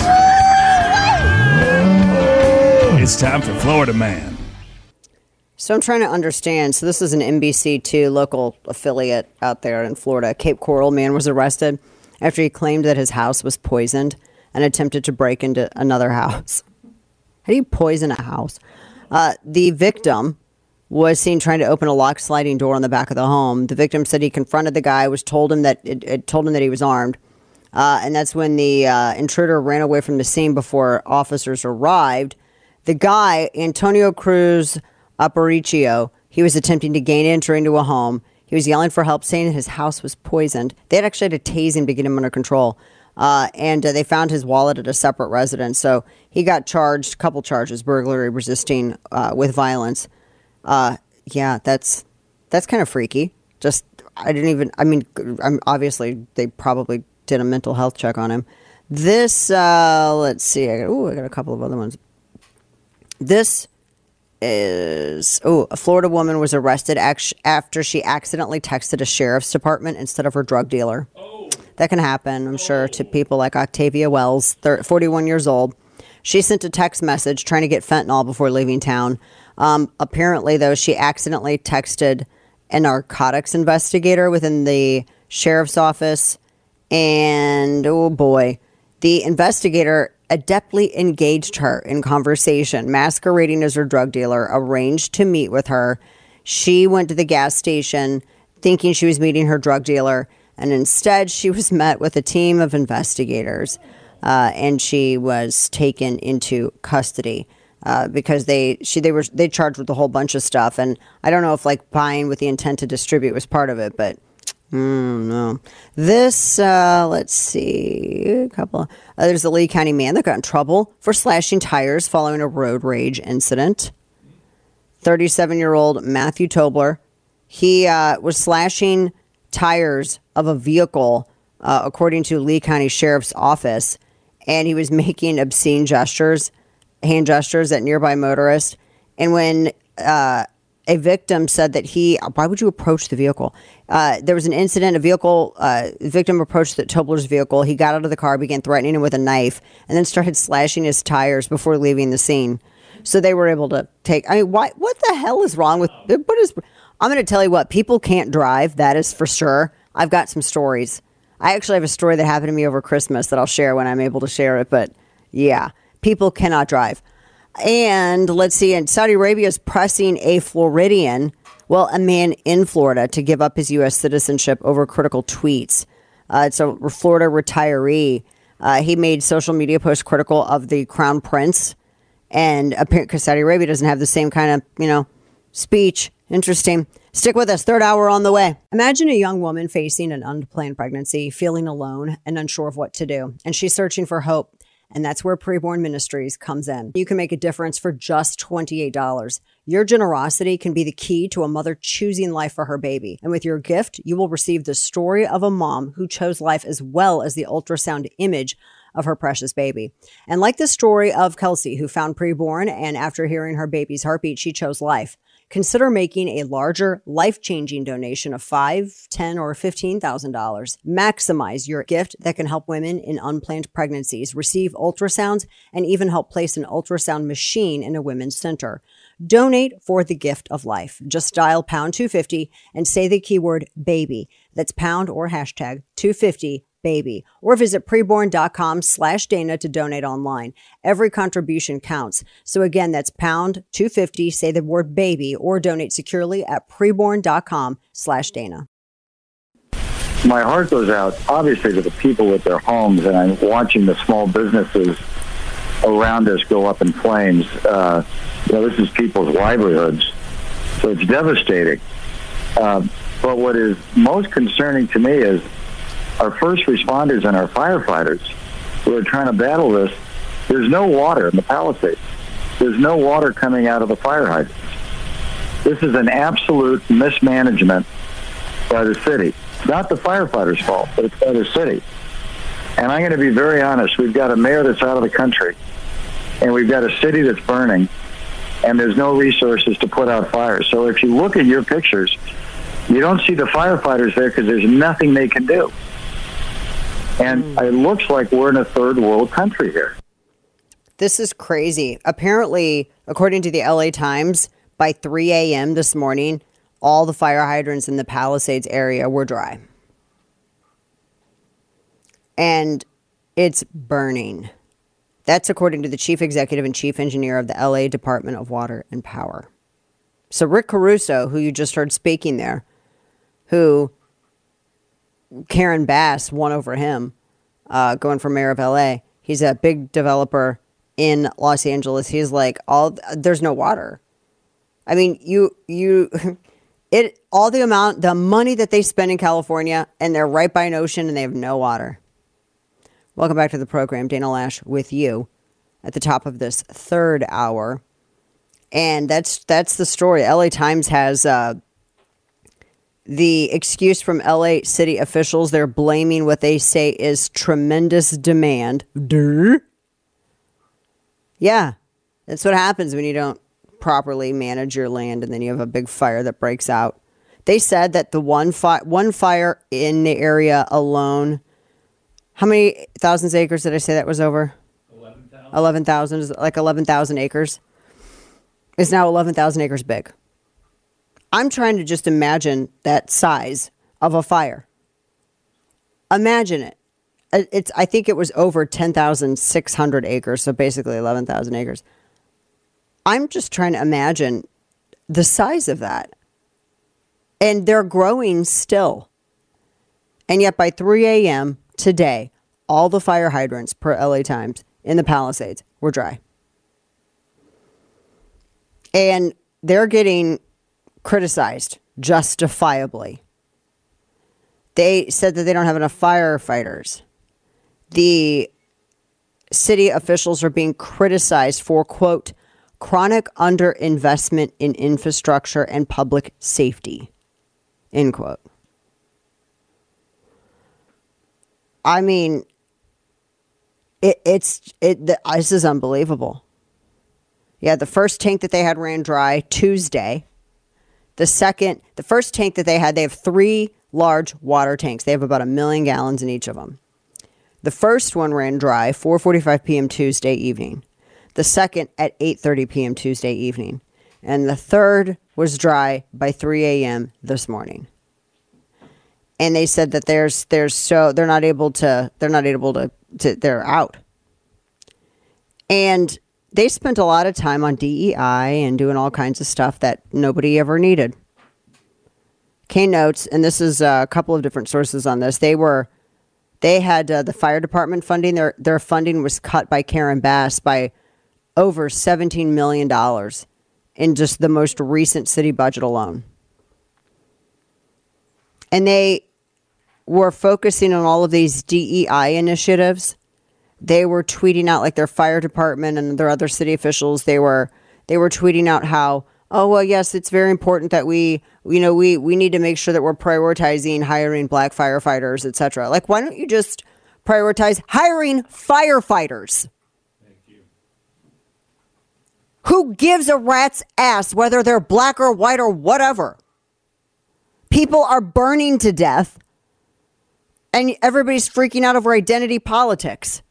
It's time for Florida Man. So I'm trying to understand. So this is an N B C two local affiliate out there in Florida. Cape Coral man was arrested after he claimed that his house was poisoned and attempted to break into another house. How do you poison a house? Uh, the victim was seen trying to open a locked sliding door on the back of the home. The victim said he confronted the guy, was told him that it, it told him that he was armed, uh, and that's when the uh, intruder ran away from the scene before officers arrived. The guy, Antonio Cruz Aparicio, he was attempting to gain entry into a home. He was yelling for help, saying his house was poisoned. They had actually had to tase him to get him under control, uh, and uh, they found his wallet at a separate residence. So he got charged, a couple charges: burglary, resisting uh, with violence. Uh, yeah, that's, that's kind of freaky. Just, I didn't even, I mean, I'm obviously they probably did a mental health check on him. This, uh, let's see, I got, ooh, I got a couple of other ones. This is, oh, a Florida woman was arrested act- after she accidentally texted a sheriff's department instead of her drug dealer. Oh. That can happen, I'm sure, to people like Octavia Wells, thirty, forty-one years old. She sent a text message trying to get fentanyl before leaving town. Um, apparently, though, she accidentally texted a narcotics investigator within the sheriff's office. And, oh boy, the investigator adeptly engaged her in conversation, masquerading as her drug dealer, arranged to meet with her. She went to the gas station thinking she was meeting her drug dealer, and instead she was met with a team of investigators, uh, and she was taken into custody. Uh, because they she they were they charged with a whole bunch of stuff, and I don't know if like buying with the intent to distribute was part of it, but mm, no. This uh, let's see, a couple. Uh, there's a Lee County man that got in trouble for slashing tires following a road rage incident. thirty-seven-year-old Matthew Tobler, he uh, was slashing tires of a vehicle, uh, according to Lee County Sheriff's Office, and he was making obscene gestures. hand gestures at nearby motorists. And when uh, a victim said that he, why would you approach the vehicle? Uh, there was an incident, a vehicle, uh, victim approached the Tobler's vehicle. He got out of the car, began threatening him with a knife, and then started slashing his tires before leaving the scene. So they were able to take, I mean, why, what the hell is wrong with, what is, I'm going to tell you what, people can't drive, that is for sure. I've got some stories. I actually have a story that happened to me over Christmas that I'll share when I'm able to share it, but yeah, people cannot drive. And let's see, and Saudi Arabia is pressing a Floridian, well, a man in Florida, to give up his U S citizenship over critical tweets. Uh, it's a Florida retiree. Uh, he made social media posts critical of the Crown Prince, and apparently, because Saudi Arabia doesn't have the same kind of, you know, speech. Interesting. Stick with us. Third hour on the way. Imagine a young woman facing an unplanned pregnancy, feeling alone and unsure of what to do, and she's searching for hope. And that's where Preborn Ministries comes in. You can make a difference for just twenty-eight dollars. Your generosity can be the key to a mother choosing life for her baby. And with your gift, you will receive the story of a mom who chose life as well as the ultrasound image of her precious baby. And like the story of Kelsey, who found preborn, and after hearing her baby's heartbeat, she chose life. Consider making a larger, life-changing donation of five thousand dollars, ten thousand dollars, or fifteen thousand dollars. Maximize your gift that can help women in unplanned pregnancies receive ultrasounds and even help place an ultrasound machine in a women's center. Donate for the gift of life. Just dial pound two fifty and say the keyword baby. That's pound or hashtag two fifty baby, or visit preborn.com slash Dana to donate online. Every contribution counts. So again, that's pound two fifty, say the word baby, or donate securely at preborn.com slash Dana. My heart goes out, obviously, to the people with their homes, and I'm watching the small businesses around us go up in flames. Uh, you know, this is people's livelihoods, so it's devastating. Uh, but what is most concerning to me is our first responders and our firefighters who are trying to battle this. There's no water in the Palisades. There's no water coming out of the fire hydrants. This is an absolute mismanagement by the city. It's not the firefighters' fault, but it's by the city. And I'm going to be very honest. We've got a mayor that's out of the country, and we've got a city that's burning, and there's no resources to put out fires. So if you look at your pictures, you don't see the firefighters there because there's nothing they can do. And it looks like we're in a third world country here. This is crazy. Apparently, according to the L A Times, by three a.m. this morning, all the fire hydrants in the Palisades area were dry. And it's burning. That's according to the chief executive and chief engineer of the L A Department of Water and Power. So Rick Caruso, who you just heard speaking there, who Karen Bass won over him, uh, going for mayor of L A. He's a big developer in Los Angeles. He's like, all there's no water. I mean, you you it all the amount, the money that they spend in California, and they're right by an ocean, and they have no water. Welcome back to the program, Dana Loesch with you at the top of this third hour, and that's that's the story. L A Times has. Uh, The excuse from L A city officials, they're blaming what they say is tremendous demand. Durr. Yeah, that's what happens when you don't properly manage your land and then you have a big fire that breaks out. They said that the one, fi- one fire in the area alone, how many thousands of acres did I say that was over? eleven thousand. Like eleven thousand acres. Is now eleven thousand acres big. I'm trying to just imagine that size of a fire. Imagine it. It's. I think it was over ten thousand six hundred acres, so basically eleven thousand acres. I'm just trying to imagine the size of that. And they're growing still. And yet by three a.m. today, all the fire hydrants, per L A Times, in the Palisades were dry. And they're getting criticized justifiably. They said that they don't have enough firefighters. The city officials are being criticized for, quote, chronic underinvestment in infrastructure and public safety, end quote. I mean, it, it's it. This is unbelievable. Yeah, the first tank that they had ran dry Tuesday. The second, the first tank that they had, they have three large water tanks. They have about a million gallons in each of them. The first one ran dry four forty-five p.m. Tuesday evening. The second at eight thirty p.m. Tuesday evening. And the third was dry by three a.m. this morning. And they said that there's there's so they're not able to they're not able to, to they're out. And they spent a lot of time on D E I and doing all kinds of stuff that nobody ever needed. Kane notes, and this is a couple of different sources on this. They were, they had uh, the fire department funding. Their their funding was cut by Karen Bass by over seventeen million dollars in just the most recent city budget alone. And they were focusing on all of these D E I initiatives. They were tweeting out, like their fire department and their other city officials, they were they were tweeting out how, oh, well, yes, it's very important that we, you know, we, we need to make sure that we're prioritizing hiring black firefighters, et cetera. Like, why don't you just prioritize hiring firefighters? Thank you. Who gives a rat's ass whether they're black or white or whatever? People are burning to death, and everybody's freaking out over identity politics.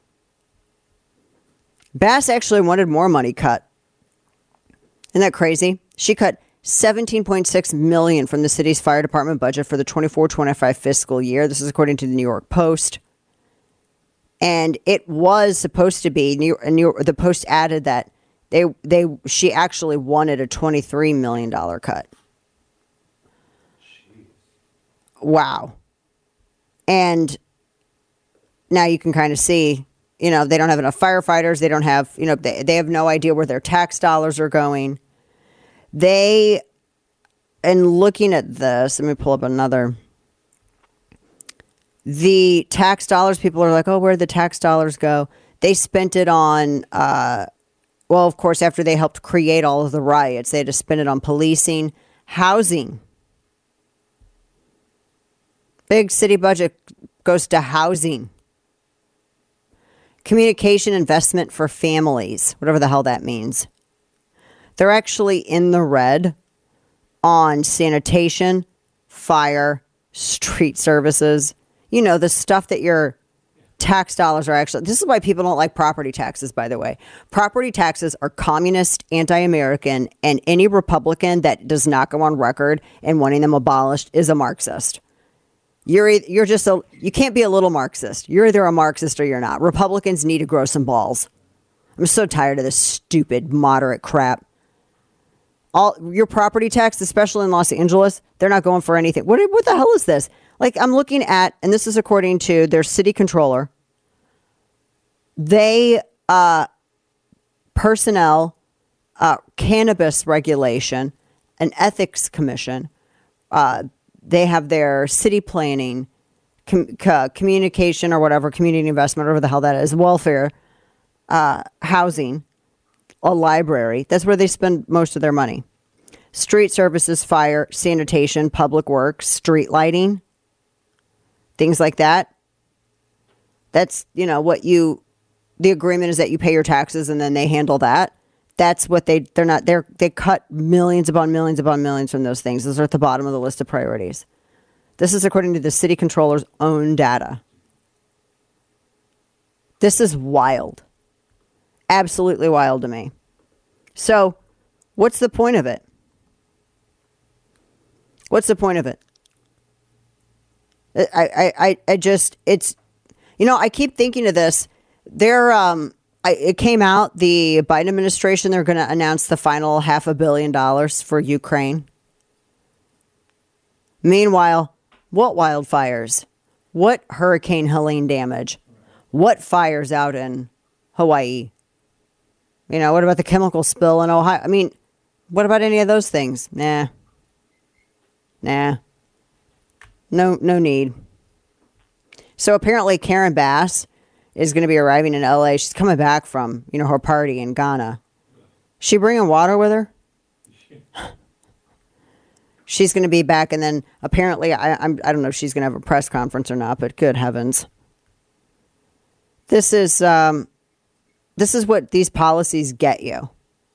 Bass actually wanted more money cut. Isn't that crazy? She cut seventeen point six million dollars from the city's fire department budget for the twenty-four twenty-five fiscal year. This is according to the New York Post. And it was supposed to be, New, New, the Post added that they they she actually wanted a twenty-three million dollars cut. Jeez. Wow. And now you can kind of see, you know, they don't have enough firefighters. They don't have, you know, they, they have no idea where their tax dollars are going. They, and looking at this, let me pull up another. The tax dollars, people are like, oh, where'd the tax dollars go? They spent it on, uh, well, of course, after they helped create all of the riots, they had to spend it on policing, housing. Big city budget goes to housing. Communication investment for families, whatever the hell that means. They're actually in the red on sanitation, fire, street services. You know, the stuff that your tax dollars are actually... This is why people don't like property taxes, by the way. Property taxes are communist, anti-American, and any Republican that does not go on record and wanting them abolished is a Marxist. You're you're just a you can't be a little Marxist. You're either a Marxist or you're not. Republicans need to grow some balls. I'm so tired of this stupid moderate crap. All your property tax, especially in Los Angeles, they're not going for anything. What what the hell is this? Like, I'm looking at, and this is according to their city controller. They uh, personnel, uh, cannabis regulation, an ethics commission. Uh, They have their city planning, com- co- communication or whatever, community investment, whatever the hell that is, welfare, uh, housing, a library. That's where they spend most of their money. Street services, fire, sanitation, public works, street lighting, things like that. That's, you know, what you, the agreement is that you pay your taxes and then they handle that. That's what they, they're not, they're, they cut millions upon millions upon millions from those things. Those are at the bottom of the list of priorities. This is according to the city controller's own data. This is wild. Absolutely wild to me. So, what's the point of it? What's the point of it? I, I, I, I just, it's, you know, I keep thinking of this. They're, um, I, it came out, the Biden administration, they're going to announce the final half a billion dollars for Ukraine. Meanwhile, what wildfires? What Hurricane Helene damage? What fires out in Hawaii? You know, what about the chemical spill in Ohio? I mean, what about any of those things? Nah. Nah. No, no need. So apparently Karen Bass is going to be arriving in L A. She's coming back from, you know, her party in Ghana. She bringing water with her? She's going to be back, and then apparently, I I'm, I don't know if she's going to have a press conference or not, but good heavens. This is, um, this is what these policies get you.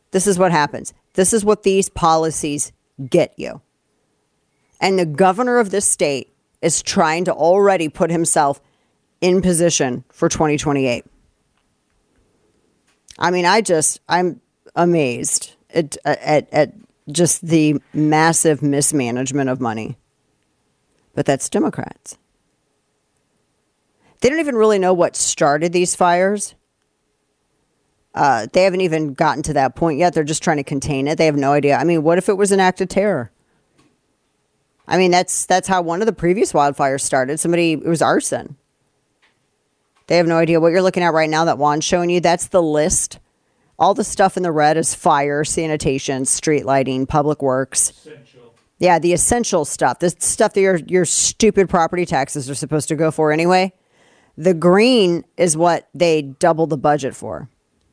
This is what happens. This is what these policies get you. And the governor of this state is trying to already put himself in position for twenty twenty-eight. I mean, I just, I'm amazed at, at, at just the massive mismanagement of money. But that's Democrats. They don't even really know what started these fires. Uh, they haven't even gotten to that point yet. They're just trying to contain it. They have no idea. I mean, what if it was an act of terror? I mean, that's that's how one of the previous wildfires started. Somebody, it was arson. They have no idea what you're looking at right now that Juan's showing you. That's the list. All the stuff in the red is fire, sanitation, street lighting, public works. Essential. Yeah, the essential stuff. The stuff that your your stupid property taxes are supposed to go for anyway. The green is what they double the budget for.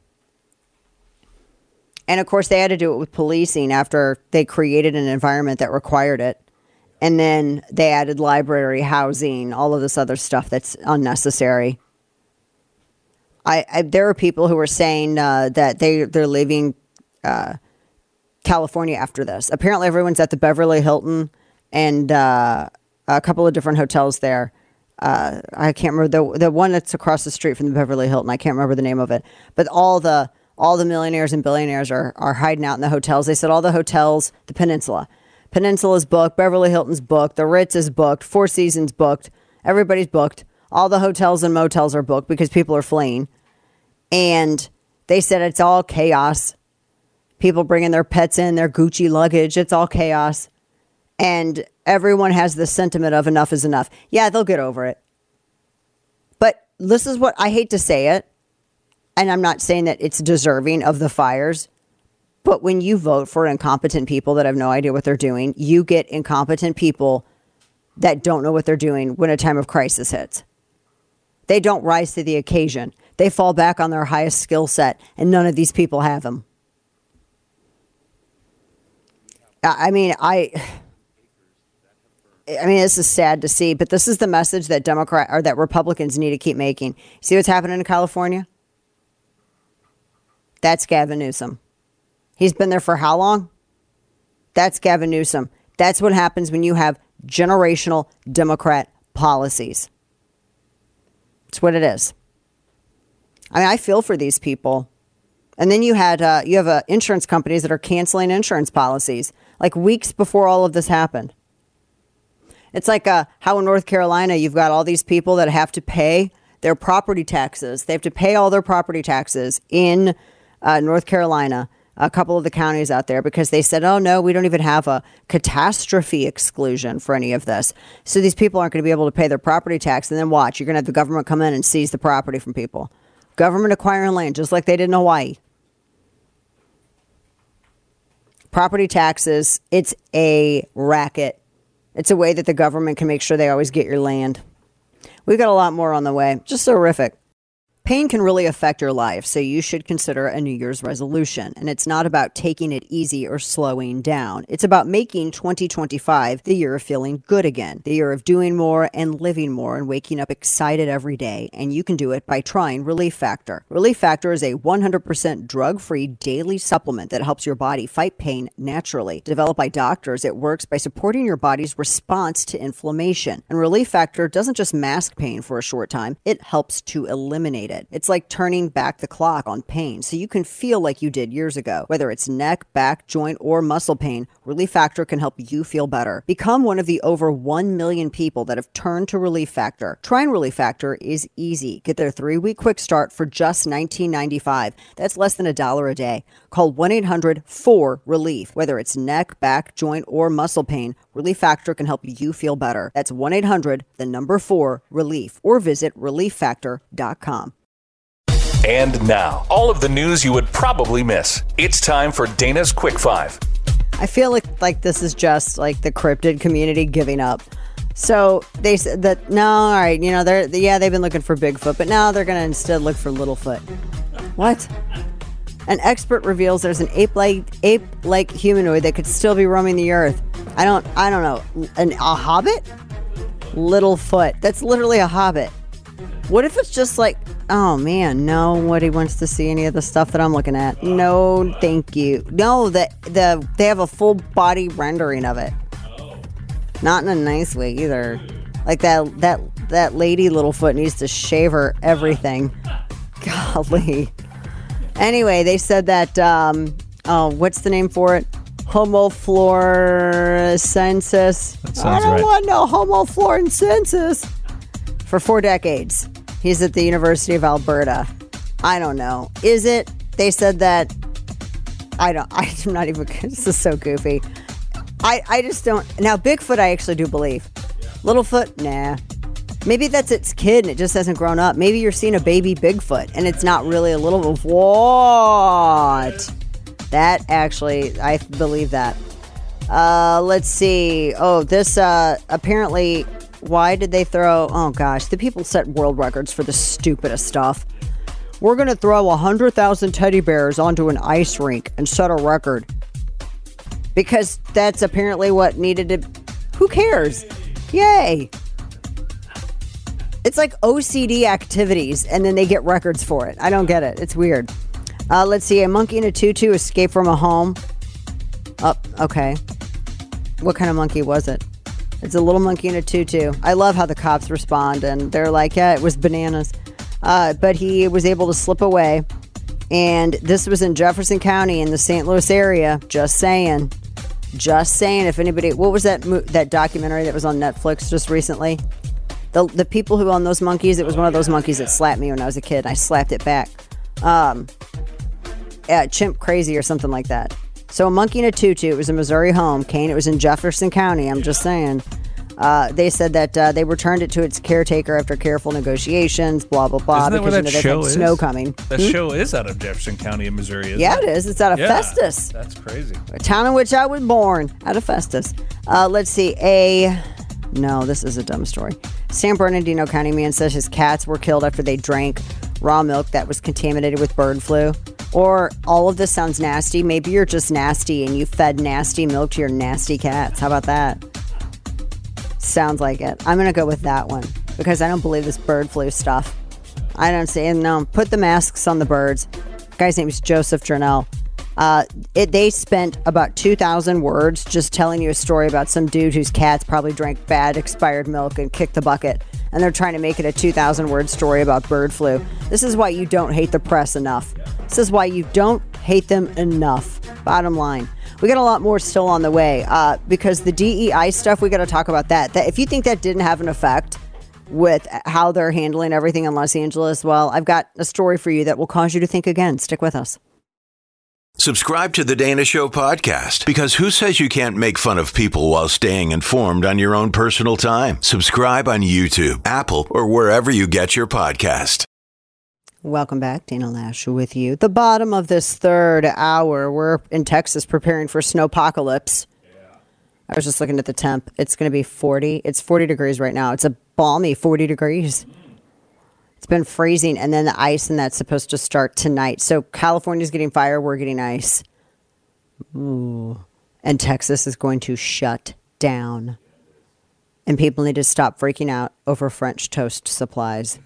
And of course, they had to do it with policing after they created an environment that required it. And then they added library, housing, all of this other stuff that's unnecessary. I, I there are people who are saying uh, that they, they're leaving uh, California after this. Apparently, everyone's at the Beverly Hilton and uh, a couple of different hotels there. Uh, I can't remember the the one that's across the street from the Beverly Hilton. I can't remember the name of it. But all the all the millionaires and billionaires are are hiding out in the hotels. They said all the hotels, the Peninsula. Peninsula's booked. Beverly Hilton's booked. The Ritz is booked. Four Seasons booked. Everybody's booked. All the hotels and motels are booked because people are fleeing. And they said it's all chaos. People bringing their pets in, their Gucci luggage. It's all chaos. And everyone has the sentiment of enough is enough. Yeah, they'll get over it. But this is what I hate to say it. And I'm not saying that it's deserving of the fires. But when you vote for incompetent people that have no idea what they're doing, you get incompetent people that don't know what they're doing when a time of crisis hits. They don't rise to the occasion. They fall back on their highest skill set, and none of these people have them. I mean, I, I mean, this is sad to see, but this is the message that Democrat or that Republicans need to keep making. See what's happening in California? That's Gavin Newsom. He's been there for how long? That's Gavin Newsom. That's what happens when you have generational Democrat policies. It's what it is. I mean, I feel for these people. And then you had uh, you have uh, insurance companies that are canceling insurance policies like weeks before all of this happened. It's like uh, how in North Carolina you've got all these people that have to pay their property taxes. They have to pay all their property taxes in uh, North Carolina, a couple of the counties out there, because they said, oh, no, we don't even have a catastrophe exclusion for any of this. So these people aren't going to be able to pay their property tax. And then watch, you're going to have the government come in and seize the property from people. Government acquiring land, just like they did in Hawaii. Property taxes, it's a racket. It's a way that the government can make sure they always get your land. We've got a lot more on the way. Just horrific. Pain can really affect your life, so you should consider a New Year's resolution. And it's not about taking it easy or slowing down. It's about making twenty twenty-five the year of feeling good again, the year of doing more and living more and waking up excited every day. And you can do it by trying Relief Factor. Relief Factor is a one hundred percent drug-free daily supplement that helps your body fight pain naturally. Developed by doctors, it works by supporting your body's response to inflammation. And Relief Factor doesn't just mask pain for a short time, it helps to eliminate it. It's like turning back the clock on pain so you can feel like you did years ago. Whether it's neck, back, joint, or muscle pain, Relief Factor can help you feel better. Become one of the over one million people that have turned to Relief Factor. Trying Relief Factor is easy. Get their three-week quick start for just nineteen ninety-five dollars. That's less than a dollar a day. Call one eight hundred four relief. Whether it's neck, back, joint, or muscle pain, Relief Factor can help you feel better. That's one eight hundred, the number four, relief. Or visit relief factor dot com. And now, all of the news you would probably miss. It's time for Dana's Quick Five. I feel like like this is just like the cryptid community giving up. So they said that, no, all right, you know, they're, yeah, they've been looking for Bigfoot, but now they're going to instead look for Littlefoot. What? An expert reveals there's an ape-like ape-like humanoid that could still be roaming the earth. I don't, I don't know. An, a hobbit? Littlefoot. That's literally a hobbit. What if it's just like Oh man, nobody wants to see any of the stuff that I'm looking at. No, thank you. No, the the they have a full body rendering of it. Not in a nice way either. Like that that that lady Littlefoot needs to shave her everything. Golly. Anyway, they said that. Um, oh, what's the name for it? Homofluorescensus. That sounds I don't right. want no homofluorescensus. For four decades. He's at the University of Alberta. I don't know. Is it? They said that. I don't. I'm not even. This is so goofy. I, I just don't. Now, Bigfoot, I actually do believe. Littlefoot, nah. Maybe that's its kid and it just hasn't grown up. Maybe you're seeing a baby Bigfoot and it's not really a little. What? That actually, I believe that. Uh, let's see. Oh, this uh, apparently. Why did they throw... Oh, gosh. The people set world records for the stupidest stuff. We're going to throw one hundred thousand teddy bears onto an ice rink and set a record. Because that's apparently what needed to... Who cares? Yay. It's like O C D activities, and then they get records for it. I don't get it. It's weird. Uh, let's see. A monkey in a tutu escaped from a home. Oh, okay. What kind of monkey was it? It's a little monkey in a tutu. I love how the cops respond, and they're like, yeah, it was bananas. Uh, but he was able to slip away, and this was in Jefferson County in the Saint Louis area. Just saying. Just saying. If anybody... What was that mo- that documentary that was on Netflix just recently? The, the people who own those monkeys, it was one of those monkeys that slapped me when I was a kid, and I slapped it back. Um, yeah, Chimp Crazy or something like that. So a monkey in a tutu. It was a Missouri home. Kane, it was in Jefferson County. I'm just saying. Uh, they said that uh, they returned it to its caretaker after careful negotiations, blah, blah, blah. Isn't that because where you know, that they've show had is? snow coming. That Hmm? show is out of Jefferson County in Missouri, isn't Yeah, it? it is. It's out of Yeah, Festus. That's crazy. A town in which I was born. Out of Festus. Uh, let's see. A... No, this is a dumb story. San Bernardino County man says his cats were killed after they drank raw milk that was contaminated with bird flu. Or all of this sounds nasty. Maybe you're just nasty and you fed nasty milk to your nasty cats. How about that? Sounds like it. I'm going to go with that one because I don't believe this bird flu stuff. I don't say, no, put the masks on the birds. The guy's name is Joseph Journell. Uh, it, they spent about two thousand words just telling you a story about some dude whose cats probably drank bad expired milk and kicked the bucket. And they're trying to make it a two thousand word story about bird flu. This is why you don't hate the press enough. This is why you don't hate them enough. Bottom line. We got a lot more still on the way uh, because the D E I stuff, we got to talk about that. that. If you think that didn't have an effect with how they're handling everything in Los Angeles, well, I've got a story for you that will cause you to think again. Stick with us. Subscribe to the Dana Show podcast because who says you can't make fun of people while staying informed on your own personal time? Subscribe on YouTube, Apple, or wherever you get your podcast. Welcome back. Dana Lash with you. The bottom of this third hour, we're in Texas preparing for snowpocalypse. Yeah. I was just looking at the temp. It's going to be forty. It's forty degrees right now. It's a balmy forty degrees. It's been freezing, and then the ice, and that's supposed to start tonight. So California's getting fire, we're getting ice. Ooh. And Texas is going to shut down. And people need to stop freaking out over French toast supplies.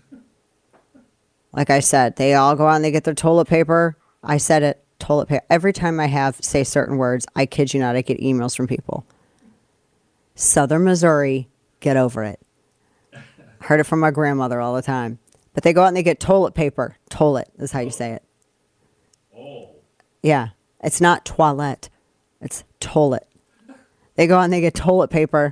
Like I said, they all go out and they get their toilet paper. I said it, toilet paper. Every time I have say certain words, I kid you not, I get emails from people. Southern Missouri, get over it. Heard it from my grandmother all the time. But they go out and they get toilet paper. Toilet is how you say it. Oh. Yeah. It's not toilette. It's toilet. They go out and they get toilet paper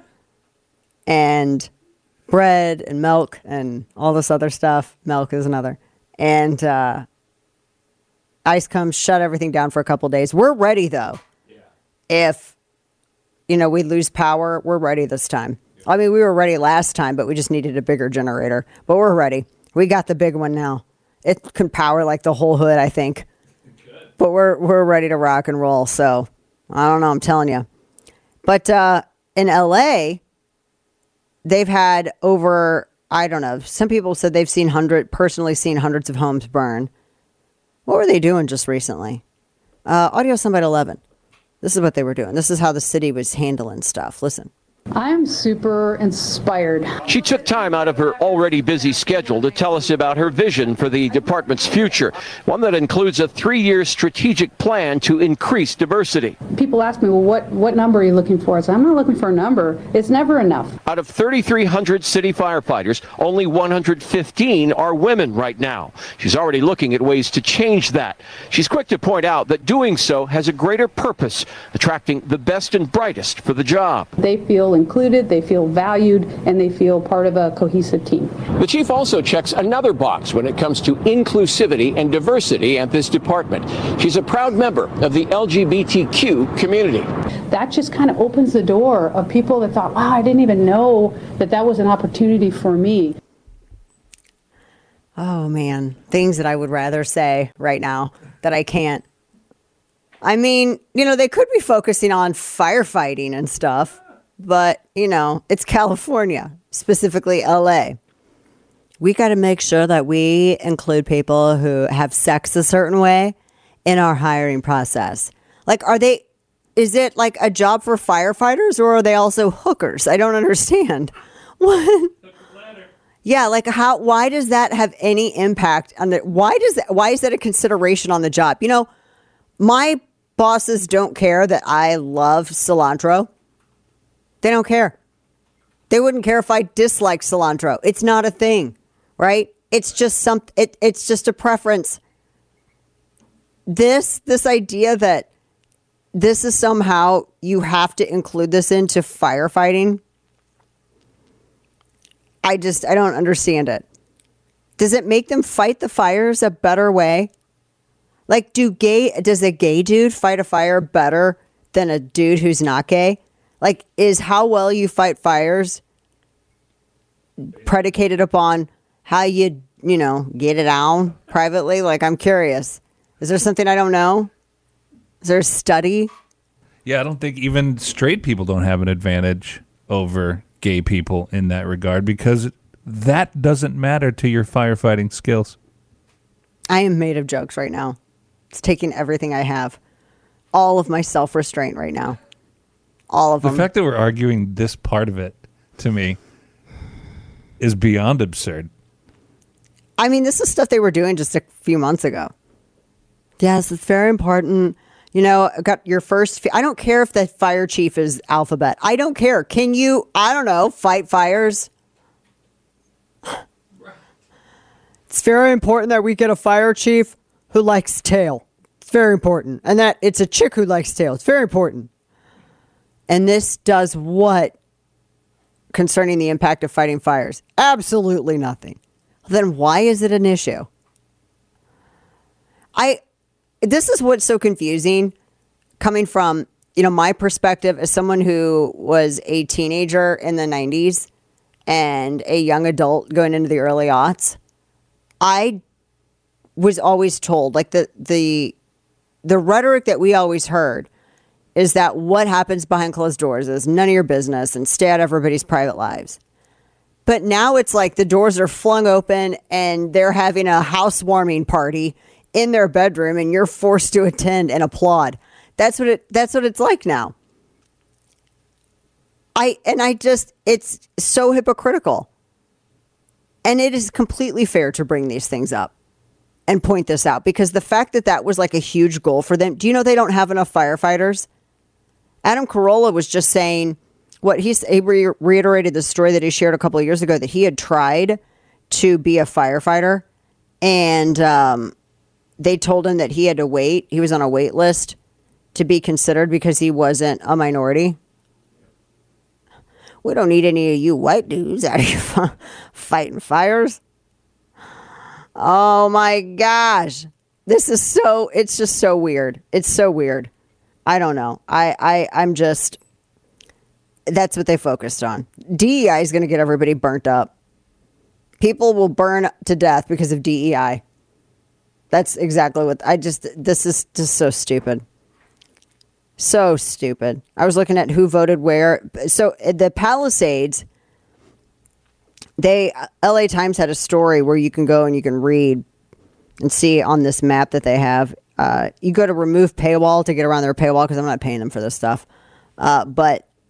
and bread and milk and all this other stuff. Milk is another. And uh, ice comes, shut everything down for a couple days. We're ready, though. Yeah. If, you know, we lose power, we're ready this time. I mean, we were ready last time, but we just needed a bigger generator. But we're ready. We got the big one now. It can power like the whole hood, I think. Good. But we're we're ready to rock and roll. So I don't know. I'm telling you. But uh, in L A, they've had over, I don't know. Some people said they've seen hundred, personally seen hundreds of homes burn. What were they doing just recently? Uh, Audio Soundbite eleven. This is what they were doing. This is how the city was handling stuff. Listen. I'm super inspired. She took time out of her already busy schedule to tell us about her vision for the department's future, one that includes a three-year strategic plan to increase diversity. People ask me, well, what, what number are you looking for? I say, I'm not looking for a number. It's never enough. Out of thirty-three hundred city firefighters, only one hundred fifteen are women right now. She's already looking at ways to change that. She's quick to point out that doing so has a greater purpose, attracting the best and brightest for the job. They feel included, they feel valued, and they feel part of a cohesive team. The chief also checks another box when it comes to inclusivity and diversity at this department. She's a proud member of the L G B T Q community. That just kind of opens the door of people that thought, wow, I didn't even know that that was an opportunity for me. Oh, man. Things that I would rather say right now that I can't. I mean, you know, they could be focusing on firefighting and stuff. But, you know, it's California, specifically L A. We got to make sure that we include people who have sex a certain way in our hiring process. Like, are they, is it like a job for firefighters or are they also hookers? I don't understand. What? Yeah, like how, why does that have any impact on the, why does that, why is that a consideration on the job? You know, my bosses don't care that I love cilantro. They don't care. They wouldn't care if I dislike cilantro. It's not a thing, right? It's just some. It, it's just a preference. This this idea that this is somehow you have to include this into firefighting. I just I don't understand it. Does it make them fight the fires a better way? Like, do gay does a gay dude fight a fire better than a dude who's not gay? Like, is how well you fight fires predicated upon how you, you know, get it on privately? Like, I'm curious. Is there something I don't know? Is there a study? Yeah, I don't think even straight people don't have an advantage over gay people in that regard because that doesn't matter to your firefighting skills. I am made of jokes right now. It's taking everything I have. All of my self-restraint right now. All of the them. The fact that we're arguing this part of it, to me, is beyond absurd. I mean, this is stuff they were doing just a few months ago. Yes, it's very important. You know, got your first... I don't care if the fire chief is alphabet. I don't care. Can you, I don't know, fight fires? It's very important that we get a fire chief who likes tail. It's very important. And that it's a chick who likes tail. It's very important. And this does what concerning the impact of fighting fires? Absolutely nothing. Then why is it an issue? I, this is what's so confusing coming from, you know, my perspective as someone who was a teenager in the nineties and a young adult going into the early aughts. I was always told, like the, the, the rhetoric that we always heard is that what happens behind closed doors is none of your business and stay out of everybody's private lives. But now it's like the doors are flung open and they're having a housewarming party in their bedroom and you're forced to attend and applaud. That's what it, that's what it's like now. I, and I just, it's so hypocritical. And it is completely fair to bring these things up and point this out because the fact that that was like a huge goal for them. Do you know they don't have enough firefighters? Adam Carolla was just saying what he, he re- reiterated the story that he shared a couple of years ago that he had tried to be a firefighter and um, they told him that he had to wait. He was on a wait list to be considered because he wasn't a minority. We don't need any of you white dudes out here fighting fires. Oh my gosh. This is so, it's just so weird. It's so weird. I don't know. I, I, I'm just, that's what they focused on. D E I is going to get everybody burnt up. People will burn to death because of D E I. That's exactly what I just, this is just so stupid. So stupid. I was looking at who voted where. So the Palisades, they, L A Times had a story where you can go and you can read and see on this map that they have. Uh, you go to remove paywall to get around their paywall because I'm not paying them for this stuff. Uh, but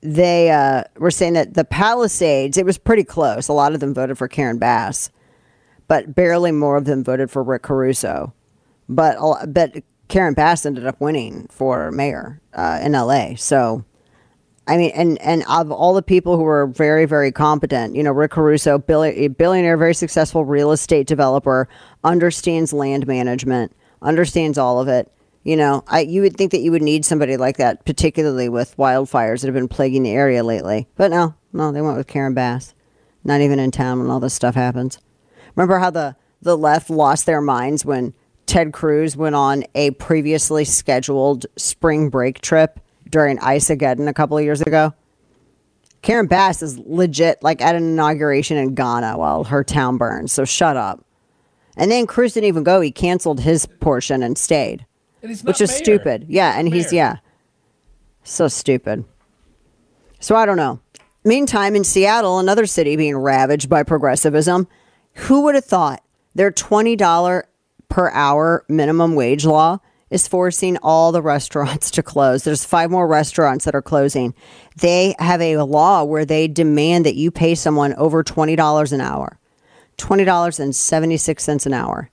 they uh, were saying that the Palisades, it was pretty close. A lot of them voted for Karen Bass, but barely more of them voted for Rick Caruso. But but Karen Bass ended up winning for mayor uh, in L A. So, I mean, and, and of all the people who were very, very competent, you know, Rick Caruso, billi- billionaire, very successful real estate developer, understands land management, understands all of it. You know, I you would think that you would need somebody like that, particularly with wildfires that have been plaguing the area lately. But no, no, they went with Karen Bass. Not even in town when all this stuff happens. Remember how the, the left lost their minds when Ted Cruz went on a previously scheduled spring break trip during Ice-Ageddon a couple of years ago? Karen Bass is legit like at an inauguration in Ghana while her town burns, so shut up. And then Cruz didn't even go. He canceled his portion and stayed. And he's not Which is mayor. stupid. Yeah, and he's, yeah. So stupid. So I don't know. Meantime, in Seattle, another city being ravaged by progressivism, who would have thought their twenty dollars per hour minimum wage law is forcing all the restaurants to close? There's five more restaurants that are closing. They have a law where they demand that you pay someone over twenty dollars an hour. twenty dollars and seventy-six cents an hour.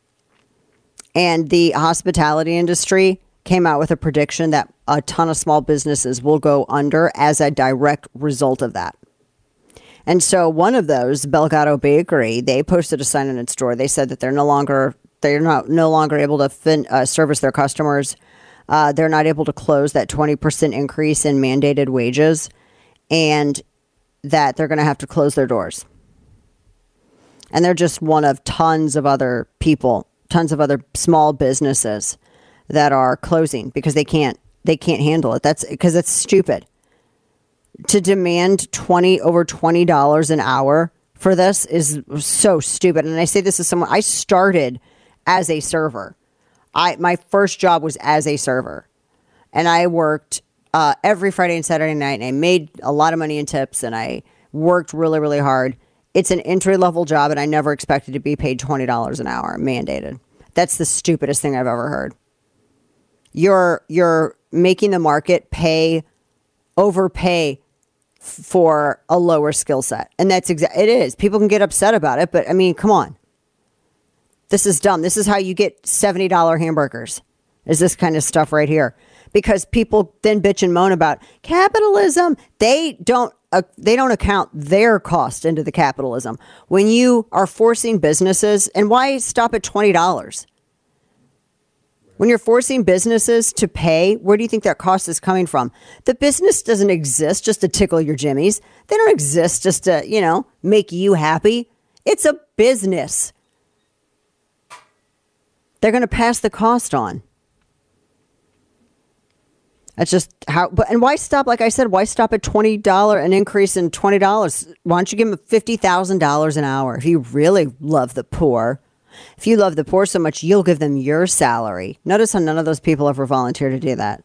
And the hospitality industry came out with a prediction that a ton of small businesses will go under as a direct result of that. And so one of those, Belgado Bakery, they posted a sign in its door. They said that they're no longer they're not no longer able to fin, uh, service their customers. Uh, they're not able to close that twenty percent increase in mandated wages, and that they're going to have to close their doors. And they're just one of tons of other people. Tons of other small businesses that are closing because they can't they can't handle it. That's because it's stupid to demand twenty over twenty dollars an hour for this is so stupid. And I say this as someone, I started as a server. I my first job was as a server, and I worked uh, every Friday and Saturday night, and I made a lot of money in tips, and I worked really really hard. It's an entry-level job, and I never expected to be paid twenty dollars an hour, mandated. That's the stupidest thing I've ever heard. You're you're making the market pay, overpay f- for a lower skill set. And that's exa- it is. People can get upset about it, but I mean, come on. This is dumb. This is how you get seventy dollars hamburgers, is this kind of stuff right here. Because people then bitch and moan about capitalism. They don't Uh, they don't account their cost into the capitalism. When you are forcing businesses, and why stop at twenty dollars? When you're forcing businesses to pay, where do you think that cost is coming from? The business doesn't exist just to tickle your jimmies. They don't exist just to, you know, make you happy. It's a business. They're going to pass the cost on. That's just how, but, and why stop, like I said, why stop at twenty dollars, an increase in twenty dollars? Why don't you give them fifty thousand dollars an hour? If you really love the poor, if you love the poor so much, you'll give them your salary. Notice how none of those people ever volunteer to do that.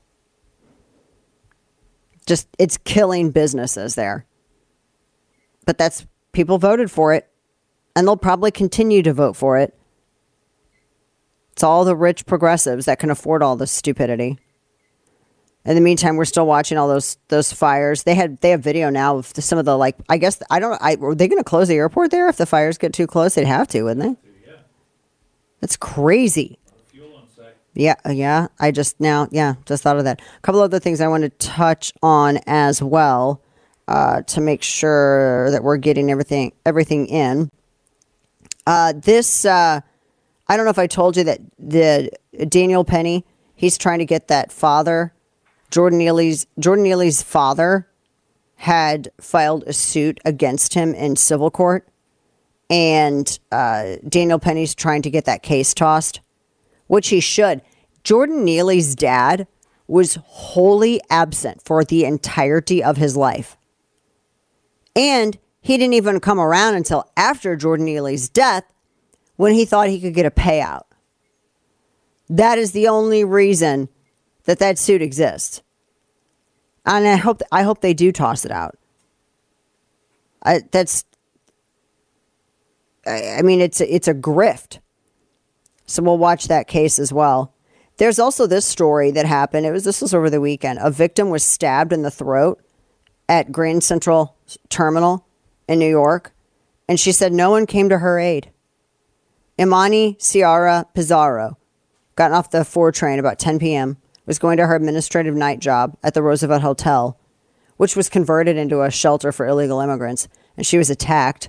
Just, it's killing businesses there. But that's, people voted for it, and they'll probably continue to vote for it. It's all the rich progressives that can afford all this stupidity. In the meantime, we're still watching all those those fires. They had they have video now of some of the, like, I guess, I don't I are they going to close the airport there if the fires get too close? They'd have to, wouldn't they? Yeah. That's crazy. Yeah, yeah. I just now, yeah, just thought of that. A couple other things I want to touch on as well uh, to make sure that we're getting everything everything in. Uh, this, uh, I don't know if I told you that the Daniel Penny, he's trying to get that father. Jordan Neely's Jordan Neely's father had filed a suit against him in civil court, and uh, Daniel Penny's trying to get that case tossed, which he should. Jordan Neely's dad was wholly absent for the entirety of his life, and he didn't even come around until after Jordan Neely's death, when he thought he could get a payout. That is the only reason that that suit exists. And I hope I hope they do toss it out. I, that's, I, I mean, it's a, it's a grift. So we'll watch that case as well. There's also this story that happened. It was this was over the weekend. A victim was stabbed in the throat at Grand Central Terminal in New York, and she said no one came to her aid. Imani Ciara Pizarro, gotten off the four train about ten p.m., was going to her administrative night job at the Roosevelt Hotel, which was converted into a shelter for illegal immigrants, and she was attacked.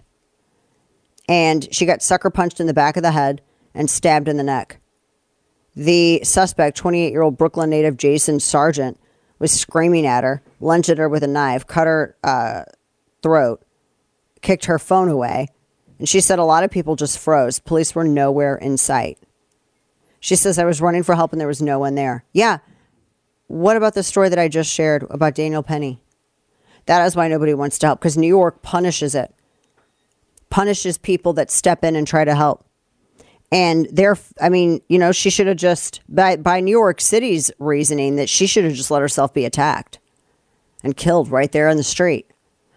And she got sucker punched in the back of the head and stabbed in the neck. The suspect, twenty-eight-year-old Brooklyn native Jason Sargent, was screaming at her, lunged at her with a knife, cut her uh, throat, kicked her phone away. And she said a lot of people just froze. Police were nowhere in sight. She says, I was running for help and there was no one there. Yeah. What about the story that I just shared about Daniel Penny? That is why nobody wants to help, because New York punishes it. Punishes people that step in and try to help. And they're, I mean, you know, she should have just, by, by New York City's reasoning, that she should have just let herself be attacked and killed right there in the street.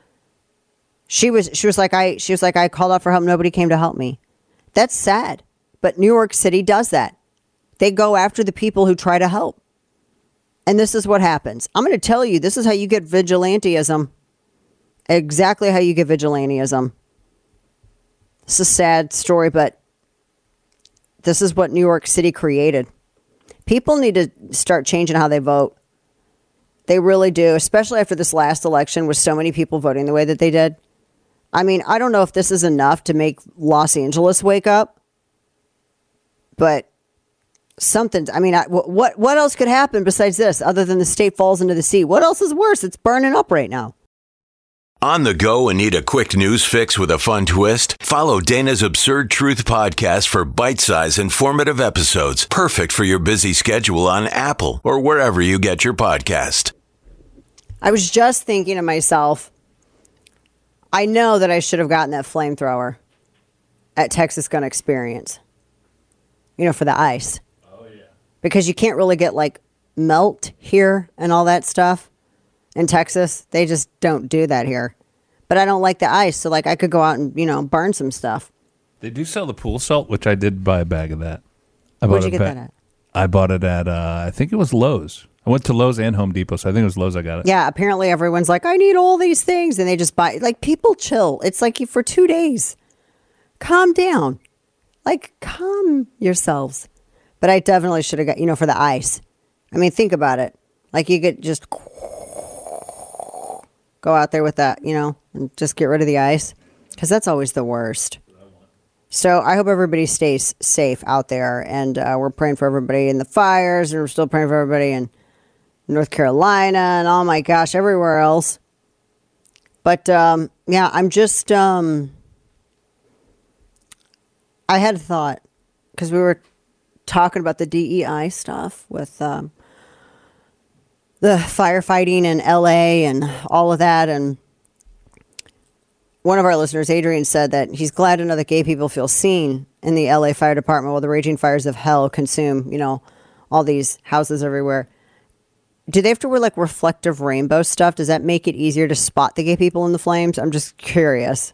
She was, she was like, I, she was like, I called out for help. Nobody came to help me. That's sad. But New York City does that. They go after the people who try to help. And this is what happens. I'm going to tell you, this is how you get vigilantism. Exactly how you get vigilantism. It's a sad story, but this is what New York City created. People need to start changing how they vote. They really do, especially after this last election with so many people voting the way that they did. I mean, I don't know if this is enough to make Los Angeles wake up, but something, I mean, I, what, what else could happen besides this other than the state falls into the sea? What else is worse? It's burning up right now. On the go and need a quick news fix with a fun twist? Follow Dana's Absurd Truth podcast for bite-sized, informative episodes, perfect for your busy schedule on Apple or wherever you get your podcast. I was just thinking to myself, I know that I should have gotten that flamethrower at Texas Gun Experience, you know, for the ice. Oh, yeah. Because you can't really get, like, melt here and all that stuff. In Texas, they just don't do that here. But I don't like the ice, so like I could go out and, you know, burn some stuff. They do sell the pool salt, which I did buy a bag of that. I Where'd you a get ba- that at? I bought it at, uh, I think it was Lowe's. I went to Lowe's and Home Depot, so I think it was Lowe's I got it. Yeah, apparently everyone's like, I need all these things, and they just buy. Like, people chill. It's like for two days. Calm down. Like, calm yourselves. But I definitely should have got, you know, for the ice. I mean, think about it. Like, you could just go out there with that, you know, and just get rid of the ice, because that's always the worst. So I hope everybody stays safe out there, and uh, we're praying for everybody in the fires, and we're still praying for everybody in North Carolina, and oh my gosh, everywhere else. But um, yeah, I'm just, um, I had a thought, because we were talking about the D E I stuff with um, the firefighting in L A and all of that. And one of our listeners, Adrian, said that he's glad to know that gay people feel seen in the L A Fire Department while the raging fires of hell consume, you know, all these houses everywhere. Do they have to wear like reflective rainbow stuff? Does that make it easier to spot the gay people in the flames? I'm just curious.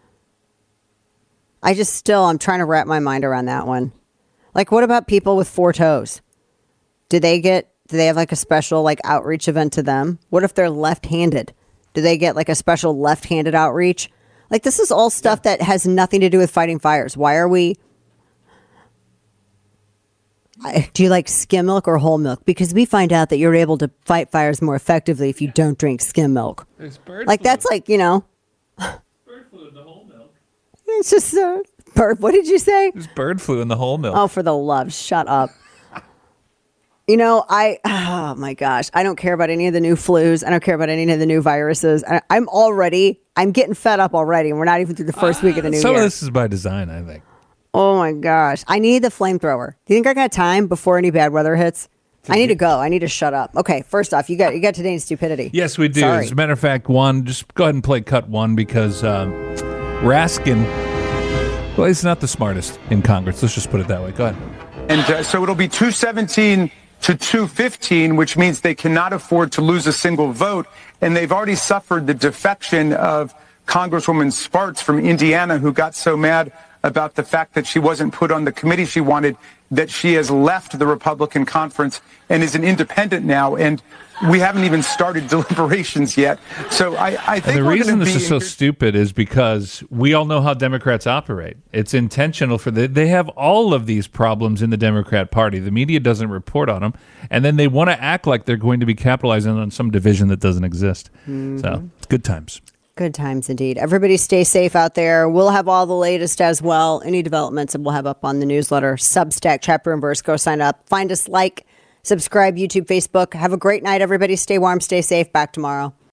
I just still, I'm trying to wrap my mind around that one. Like, what about people with four toes? Do they get, do they have like a special like outreach event to them? What if they're left-handed? Do they get like a special left-handed outreach? Like, this is all stuff yeah. that has nothing to do with fighting fires. Why are we... I, do you like skim milk or whole milk? Because we find out that you're able to fight fires more effectively if you don't drink skim milk. There's bird like, flu. That's like, you know... Bird flu in the whole milk. It's just... Uh, bird, what did you say? There's bird flu in the whole milk. Oh, for the love. Shut up. You know, I, oh my gosh, I don't care about any of the new flus. I don't care about any of the new viruses. I, I'm already, I'm getting fed up already, and we're not even through the first uh, week of the new some year. Some of this is by design, I think. Oh my gosh. I need the flamethrower. Do you think I got time before any bad weather hits? I need to go. I need to shut up. Okay, first off, you got you got today's stupidity. Yes, we do. Sorry. As a matter of fact, one, just go ahead and play cut one because um, Raskin, well, he's not the smartest in Congress. Let's just put it that way. Go ahead. And uh, so it'll be two seventeen to two fifteen, which means they cannot afford to lose a single vote. And they've already suffered the defection of Congresswoman Spartz from Indiana, who got so mad about the fact that she wasn't put on the committee she wanted that she has left the Republican conference and is an independent now, and we haven't even started deliberations yet. So I, I think and the we're reason gonna this be is so stupid is because we all know how Democrats operate. It's intentional for the, they have all of these problems in the Democrat Party. The media doesn't report on them, and then they want to act like they're going to be capitalizing on some division that doesn't exist. Mhm. So it's good times. Good times indeed. Everybody stay safe out there. We'll have all the latest as well. Any developments we'll have up on the newsletter, Substack, chapter and verse. Go sign up. Find us, like, subscribe, YouTube, Facebook. Have a great night, everybody. Stay warm, stay safe. Back tomorrow.